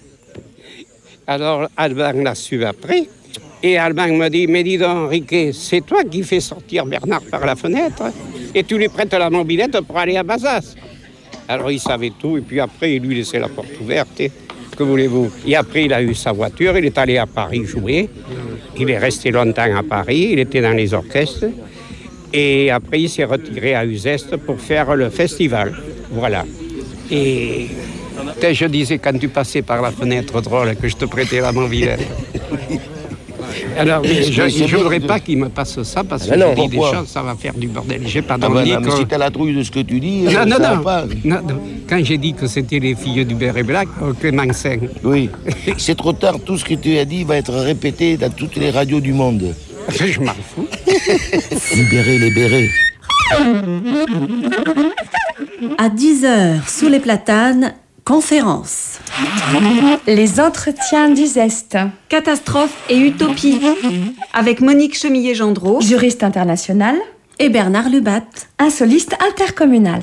Alors Alban l'a su après. Et Alban me dit, mais dis donc, Riquet, c'est toi qui fais sortir Bernard par la fenêtre et tu lui prêtes la mobilette pour aller à Bazas. Alors il savait tout, et puis après, il lui laissait la porte ouverte. Et, que voulez-vous? Et après, il a eu sa voiture, il est allé à Paris jouer. Il est resté longtemps à Paris, il était dans les orchestres. Et après, il s'est retiré à Uzès pour faire le festival. Voilà. Et je disais, quand tu passais par la fenêtre drôle, que je te prêtais la main vilaine. Alors, mais je ne voudrais pas qu'il me passe ça, parce que ah je dis des choses, ça va faire du bordel. J'ai pas ah d'envie ben que... Mais si t'as la trouille de ce que tu dis, non, ça non, va non. pas. non, non. Quand j'ai dit que c'était les filles du Béret Black, au Clémenceau. Oui, c'est trop tard, tout ce que tu as dit va être répété dans toutes les radios du monde. Je m'en fous. Libérez les bérets. À dix heures, sous les platanes, conférence. Les entretiens du Zest. Catastrophe et utopie. Avec Monique Chemillet-Gendreau, juriste international, et Bernard Lubat, un soliste intercommunal.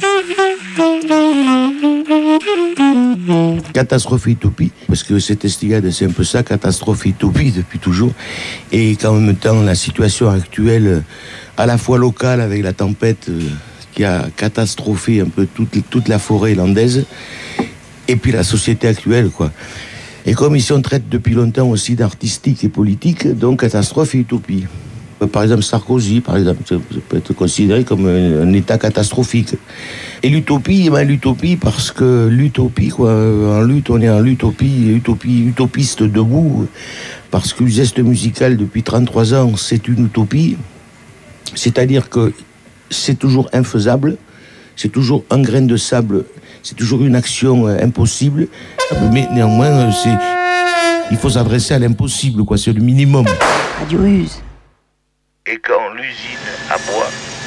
Catastrophe et utopie, parce que cette estigade, c'est un peu ça, catastrophe et utopie depuis toujours. Et qu'en même temps, la situation actuelle, à la fois locale avec la tempête qui a catastrophé un peu toute, toute la forêt landaise, et puis la société actuelle, quoi. Et comme ici on traite depuis longtemps aussi d'artistique et politique, donc catastrophe et utopie. Par exemple, Sarkozy, par exemple, ça peut être considéré comme un, un état catastrophique. Et l'utopie, eh ben, l'utopie, parce que l'utopie, quoi, en lutte, on est en l'utopie, utopie, utopiste debout, parce que le geste musical depuis trente-trois ans, c'est une utopie. C'est-à-dire que c'est toujours infaisable, c'est toujours un grain de sable, c'est toujours une action euh, impossible, mais néanmoins, c'est, il faut s'adresser à l'impossible, quoi, c'est le minimum. Radio Use. Et quand l'usine aboie,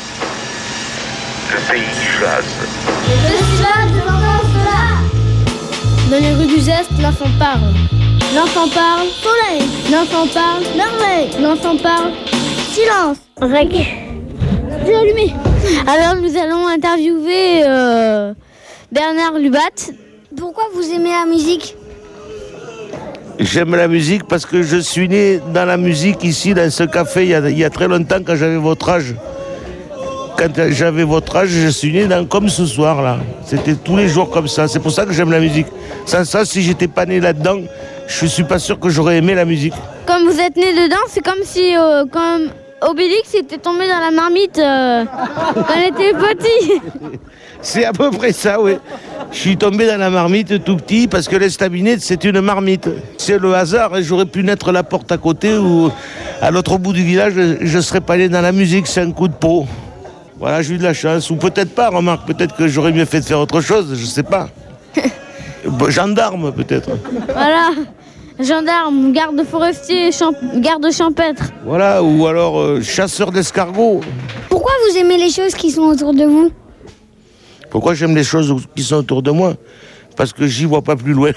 le pays chasse. Le festival de l'enfance là. Dans les rues du Zest, l'enfant parle. L'enfant parle, soleil. L'enfant parle, merveille. L'enfant parle, silence. Rec. J'ai allumé. Alors nous allons interviewer euh, Bernard Lubat. Pourquoi vous aimez la musique ? J'aime la musique parce que je suis né dans la musique ici, dans ce café, il y a, il y a très longtemps, quand j'avais votre âge. Quand j'avais votre âge, je suis né dans, comme ce soir, là. C'était tous les jours comme ça. C'est pour ça que j'aime la musique. Sans ça, si j'étais pas né là-dedans, je suis pas sûr que j'aurais aimé la musique. Comme vous êtes né dedans, c'est comme si euh, comme Obélix était tombé dans la marmite euh, quand il était petit. C'est à peu près ça, oui. Je suis tombé dans la marmite tout petit parce que l'estaminet, c'est une marmite. C'est le hasard et j'aurais pu naître la porte à côté ou à l'autre bout du village, je serais pas allé dans la musique, c'est un coup de peau. Voilà, j'ai eu de la chance. Ou peut-être pas, remarque, peut-être que j'aurais mieux fait de faire autre chose, je sais pas. Gendarme, peut-être. Voilà, gendarme, garde forestier, champ... garde champêtre. Voilà, ou alors euh, chasseur d'escargots. Pourquoi vous aimez les choses qui sont autour de vous ? Pourquoi j'aime les choses qui sont autour de moi ? Parce que j'y vois pas plus loin.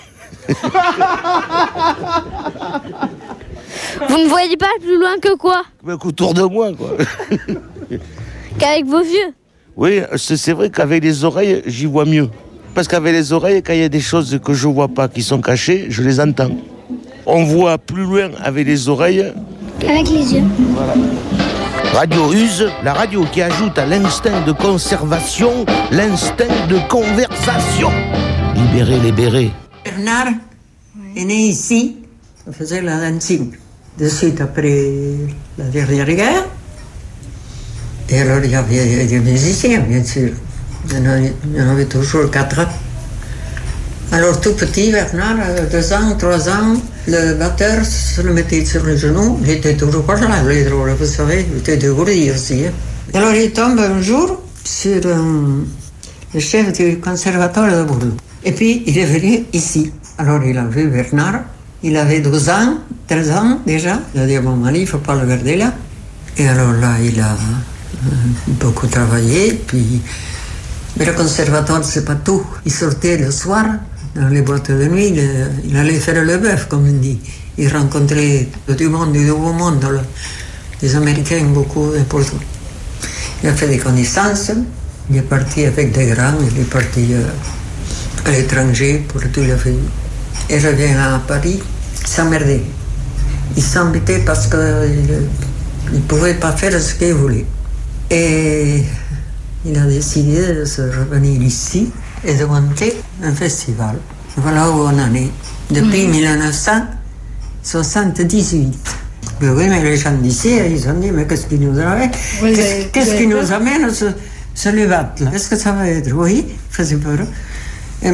Vous ne voyez pas plus loin que quoi ? Autour de moi, quoi. Qu'avec vos yeux ? Oui, c'est vrai qu'avec les oreilles, j'y vois mieux. Parce qu'avec les oreilles, quand il y a des choses que je vois pas, qui sont cachées, je les entends. On voit plus loin avec les oreilles. Avec les yeux. Voilà. Radio Use, la radio qui ajoute à l'instinct de conservation l'instinct de conversation. Libérez les bérets. Bernard est né ici, on faisait la dancing. De suite après la dernière guerre. Et alors il y avait des musiciens, bien sûr. Il y en avait, il y en avait toujours quatre. Alors tout petit, Bernard, deux ans, trois ans, le batteur se le mettait sur les genoux, il était toujours pas là, les drôles, vous savez, il était dégourdi aussi. Hein. Alors il tombe un jour sur um, le chef du conservatoire de Bordeaux. Et puis il est venu ici. Alors il a vu Bernard, il avait douze ans, treize ans déjà. Il a dit à mon mari, il ne faut pas le garder là. Et alors là, il a euh, beaucoup travaillé, puis... Mais le conservatoire, c'est pas tout. Il sortait le soir, dans les boîtes de nuit, il, il allait faire le bœuf, comme on dit. Il rencontrait du monde, du nouveau monde, le, des Américains beaucoup importants. Il a fait des connaissances, il est parti avec des grands, il est parti euh, à l'étranger pour tout le pays. Il revient à Paris, il s'emmerdait. Il s'embêtait parce qu'il ne pouvait pas faire ce qu'il voulait. Et il a décidé de se revenir ici. et de monter un festival. Voilà où on en est, depuis mmh. mille neuf cent soixante-dix-huit. Mais oui, mais les gens d'ici, ils ont dit, mais qu'est-ce qui nous amène, oui, qu'est-ce, qu'est-ce qui nous amène ce, ce Levat là? Qu'est-ce que ça va être? Oui, faisait peur. Et,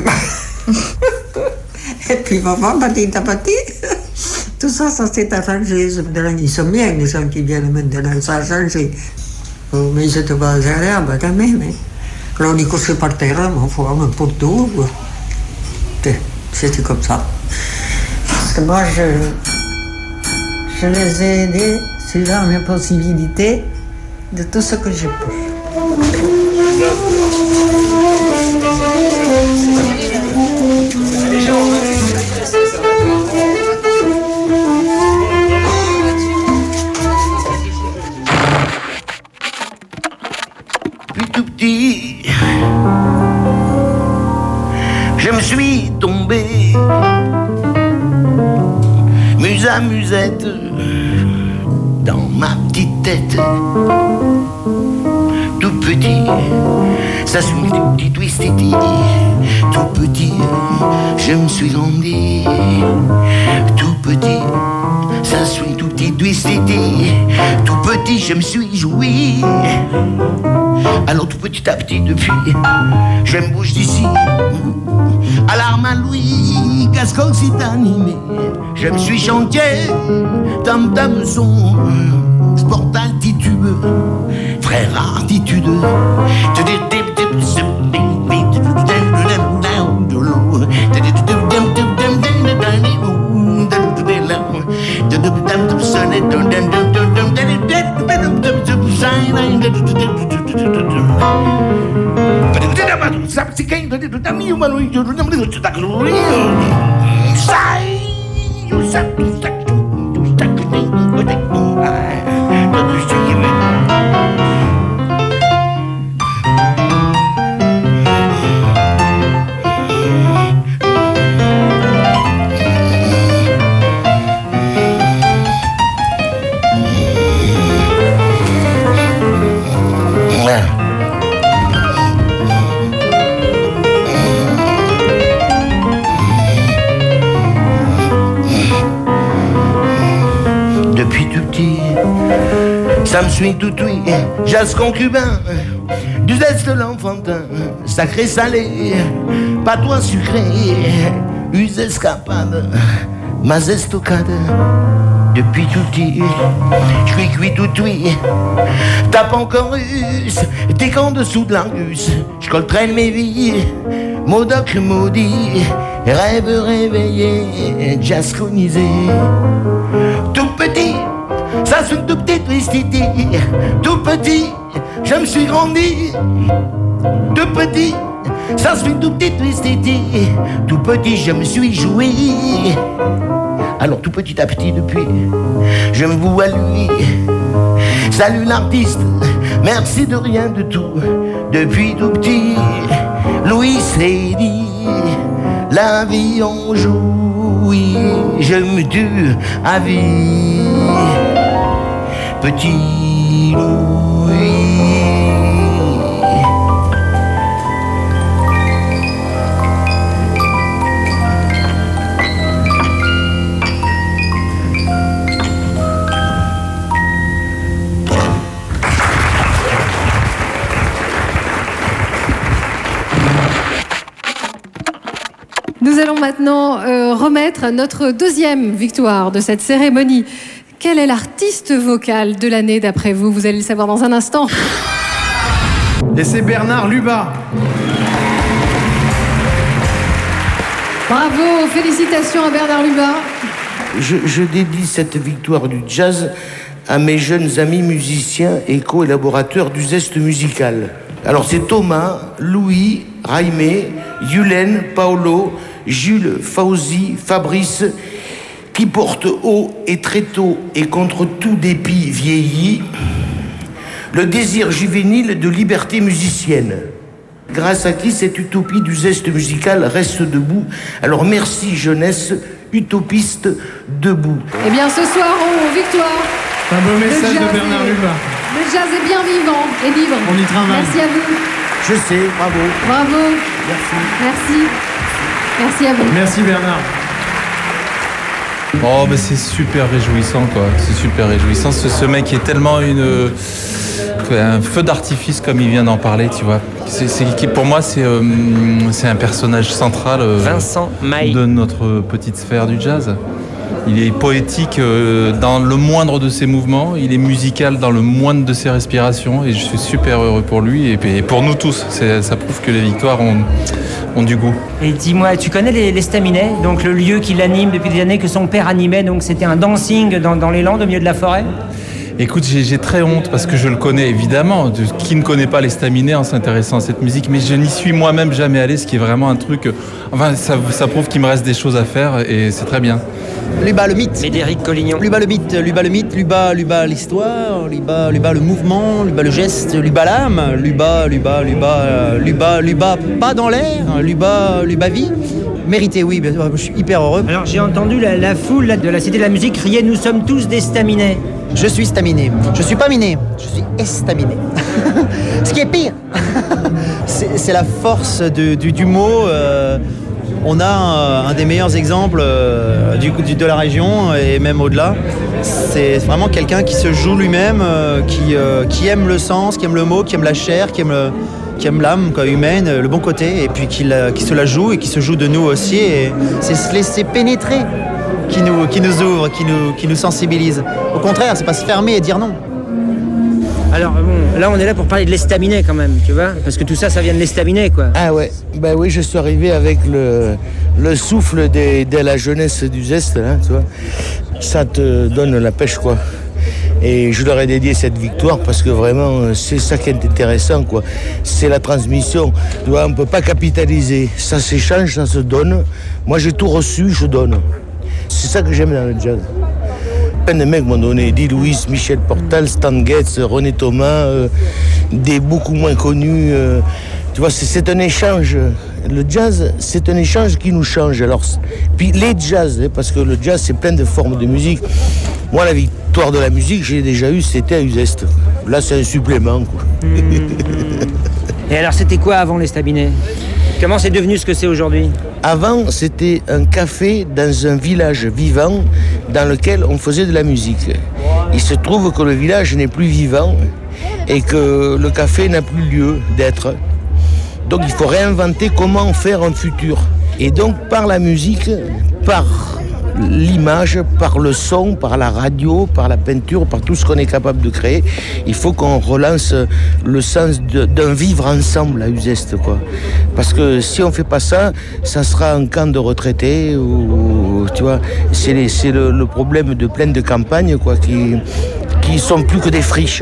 et puis, maman, petit à petit, tout ça, ça s'est arrangé. Ils sont bien, les gens qui viennent maintenant, ça a changé. Oh, mais c'était pas agréable quand même. Hein. Là, on est couché par terre, ma foi, n'importe où. C'était comme ça. Parce que moi, je, je les ai aidés, suivant mes possibilités, de tout ce que je peux. Puis tout petit, je me suis tombé, muse à musette, dans ma petite tête. Tout petit, ça suit tout petit twistiti. Tout petit, je me suis grandi. Tout petit, ça suit tout petit twistiti. Tout petit, je me suis joui. Alors tout petit à petit depuis, je me bouge d'ici. Alarme à Louis, casque occitanie. Je me suis chantier, tam tam son, sport altitude, frère altitude. Ça me suit tout oui, jascon cubain, du zeste l'enfantin, sacré salé, patois sucré, use escapade, ma zestocade. Depuis tout petit, je suis cuit tout oui, tape encore russe, t'es qu'en dessous de l'angus, je coltraine mes vies, modoc maudit, rêve réveillé, jasconisé. Tout petit, ça suit tout petit twistiti. Tout petit, je me suis grandi. Tout petit, ça suit tout petit twistiti. Tout petit, je me suis joué. Alors tout petit à petit depuis, je me voue à lui. Salut l'artiste, merci de rien de tout. Depuis tout petit, Louis s'est dit, la vie en jouit, je me tue à vie. Petit Louis. Nous allons maintenant euh, remettre notre deuxième victoire de cette cérémonie. Quel est l'artiste vocal de l'année d'après vous? Vous allez le savoir dans un instant. Et c'est Bernard Lubat. Bravo, félicitations à Bernard Lubat. Je, je dédie cette victoire du jazz à mes jeunes amis musiciens et collaborateurs du Zeste musical. Alors c'est Thomas, Louis, Raimé, Yulen, Paolo, Jules, Fauzi, Fabrice, qui porte haut et très tôt et contre tout dépit vieilli le désir juvénile de liberté musicienne, grâce à qui cette utopie du Zeste musical reste debout. Alors merci jeunesse, utopiste debout. Eh bien ce soir, on victoire. Un beau message de Bernard Lubat. Le jazz est bien vivant et libre. On y travaille. Merci à vous. Je sais, bravo. Bravo. Merci. Merci. Merci à vous. Merci Bernard. Oh, mais c'est super réjouissant, quoi. C'est super réjouissant. Ce, ce mec est tellement une, un feu d'artifice, comme il vient d'en parler, tu vois. C'est, c'est, pour moi, c'est, euh, c'est un personnage central euh, Vincent Maille. de notre petite sphère du jazz. Il est poétique euh, dans le moindre de ses mouvements, il est musical dans le moindre de ses respirations, et je suis super heureux pour lui et, et pour nous tous. C'est, ça prouve que les victoires ont, ont du goût. Et dis-moi, tu connais les, les Staminets, donc le lieu qui l'anime depuis des années, que son père animait, donc c'était un dancing dans, dans les Landes au milieu de la forêt? Écoute, j'ai, j'ai très honte parce que je le connais évidemment. De, qui ne connaît pas les Staminets en s'intéressant à cette musique, mais je n'y suis moi-même jamais allé, ce qui est vraiment un truc. Enfin, ça, ça prouve qu'il me reste des choses à faire et c'est très bien. Luba le mythe. Médéric Collignon. Luba le mythe, Luba le mythe, Luba, Luba l'histoire, Luba, Luba le mouvement, Luba le geste, Luba l'âme, Luba, Luba, Luba, Luba, Luba pas dans l'air, Luba, Luba vie. Mérité, oui, je suis hyper heureux. Alors j'ai entendu la, la foule là, de la Cité de la Musique crier « Nous sommes tous des Staminets ». Je suis staminé. Je suis pas miné, je suis estaminé. Ce qui est pire, c'est, c'est la force de, du, du mot. Euh, on a un, un des meilleurs exemples euh, du, du, de la région et même au-delà. C'est vraiment quelqu'un qui se joue lui-même, euh, qui, euh, qui aime le sens, qui aime le mot, qui aime la chair, qui aime le... qui aime l'âme quoi, humaine, le bon côté, et puis qui, la, qui se la joue et qui se joue de nous aussi. Et c'est se laisser pénétrer qui nous, qui nous ouvre, qui nous, qui nous sensibilise. Au contraire, c'est pas se fermer et dire non. Alors bon, là on est là pour parler de l'estaminet quand même, tu vois, parce que tout ça, ça vient de l'estaminet, quoi. Ah ouais, ben oui, je suis arrivé avec le, le souffle de, de la jeunesse du zeste, là, tu vois. Ça te donne la pêche, quoi. Et je leur ai dédié cette victoire parce que vraiment, c'est ça qui est intéressant, quoi. C'est la transmission. Tu vois, on ne peut pas capitaliser. Ça s'échange, ça se donne. Moi, j'ai tout reçu, je donne. C'est ça que j'aime dans le jazz. Plein de mecs m'ont donné Eddie Louis, Michel Portal, Stan Getz, René Thomas, euh, des beaucoup moins connus. Euh, tu vois, c'est, c'est un échange. Le jazz, c'est un échange qui nous change. Alors, puis les jazz, hein, parce que le jazz, c'est plein de formes de musique. Moi, la victoire de la musique, j'ai déjà eu, c'était à Uzeste. Là, c'est un supplément, quoi. Mmh. Et alors, c'était quoi avant l'estaminet ? Comment c'est devenu ce que c'est aujourd'hui ? Avant, c'était un café dans un village vivant dans lequel on faisait de la musique. Il se trouve que le village n'est plus vivant et que le café n'a plus lieu d'être. Donc il faut réinventer comment faire un futur. Et donc par la musique, par l'image, par le son, par la radio, par la peinture, par tout ce qu'on est capable de créer, il faut qu'on relance le sens de, d'un vivre ensemble à Uzeste, quoi. Parce que si on fait pas ça, ça sera un camp de retraités ou, tu vois, c'est, les, c'est le, le problème de plein de campagnes, quoi, qui qui sont plus que des friches.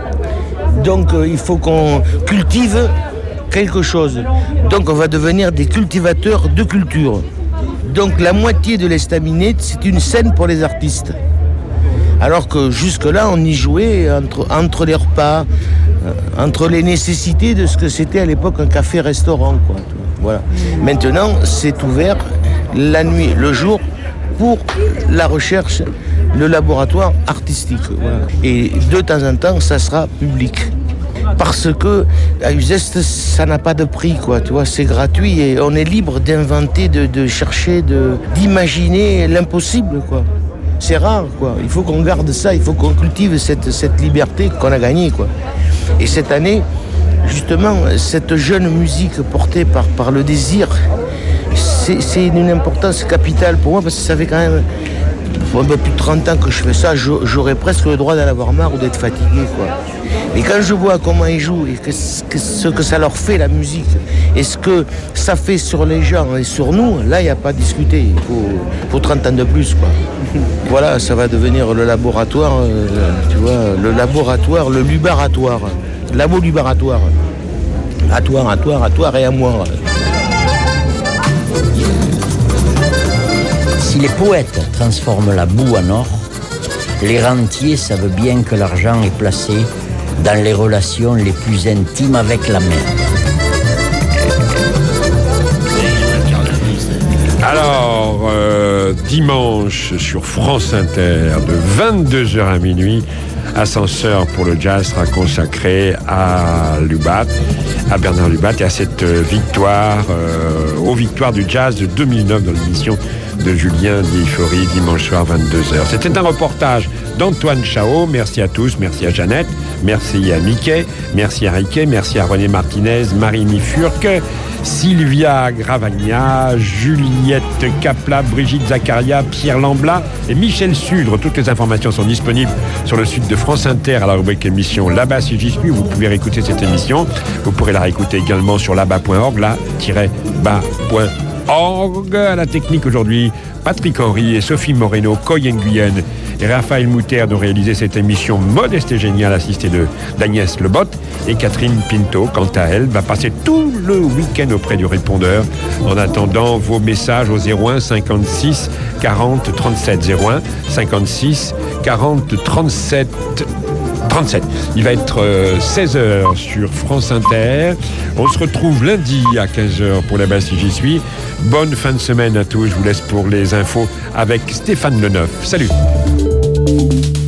Donc euh, il faut qu'on cultive quelque chose. Donc on va devenir des cultivateurs de culture. Donc la moitié de l'estaminet, c'est une scène pour les artistes. Alors que jusque-là, on y jouait entre, entre les repas, euh, entre les nécessités de ce que c'était à l'époque un café-restaurant, quoi. Voilà. Maintenant, c'est ouvert la nuit, le jour, pour la recherche, le laboratoire artistique. Voilà. Et de temps en temps, ça sera public. Parce que à Uzeste, ça n'a pas de prix, quoi. Tu vois, c'est gratuit et on est libre d'inventer, de, de chercher, de, d'imaginer l'impossible, quoi. C'est rare, quoi. Il faut qu'on garde ça, il faut qu'on cultive cette, cette liberté qu'on a gagnée, quoi. Et cette année, justement, cette jeune musique portée par, par le désir, c'est, c'est d'une importance capitale pour moi parce que ça fait quand même un peu plus de trente ans que je fais ça. J'aurais presque le droit d'en avoir marre ou d'être fatigué, quoi. Et quand je vois comment ils jouent et que, que, ce que ça leur fait la musique et ce que ça fait sur les gens et sur nous, là il n'y a pas à discuter. Il faut, faut trente ans de plus, quoi. Voilà, ça va devenir le laboratoire, euh, tu vois, le laboratoire, le lubaratoire, labo-lubaratoire. À toi, à toi, à toi et à moi. Si les poètes transforment la boue en or, les rentiers savent bien que l'argent est placé dans les relations les plus intimes avec la mer. Alors, euh, dimanche sur France Inter, de vingt-deux heures à minuit, Ascenseur pour le jazz sera consacré à Lubat, à Bernard Lubat et à cette victoire, euh, aux victoires du jazz de deux mille neuf dans l'émission de Julien Difory, dimanche soir vingt-deux heures. C'était un reportage d'Antoine Chao. Merci à tous, merci à Jeannette, merci à Mickey, merci à Riquet, merci à René Martinez, Marie Furque, Sylvia Gravagna, Juliette Capla, Brigitte Zaccaria, Pierre Lambla et Michel Sudre. Toutes les informations sont disponibles sur le site de France Inter à la rubrique émission Là-bas si j'y suis. Vous pouvez réécouter cette émission. Vous pourrez la réécouter également sur là-bas point org, là-bas point org. À la technique aujourd'hui, Patrick Henry et Sophie Moreno, Coy Nguyen et Raphaël Mouter ont réalisé cette émission modeste et géniale, assistée de d'Agnès Lebotte. Et Catherine Pinto, quant à elle, va passer tout le week-end auprès du répondeur en attendant vos messages au zéro un cinquante-six quarante trente-sept zéro un cinquante-six quarante trente-sept trente-sept. Il va être euh, seize heures sur France Inter. On se retrouve lundi à quinze heures pour Là-bas si j'y suis. Bonne fin de semaine à tous. Je vous laisse pour les infos avec Stéphane Leneuf. Salut.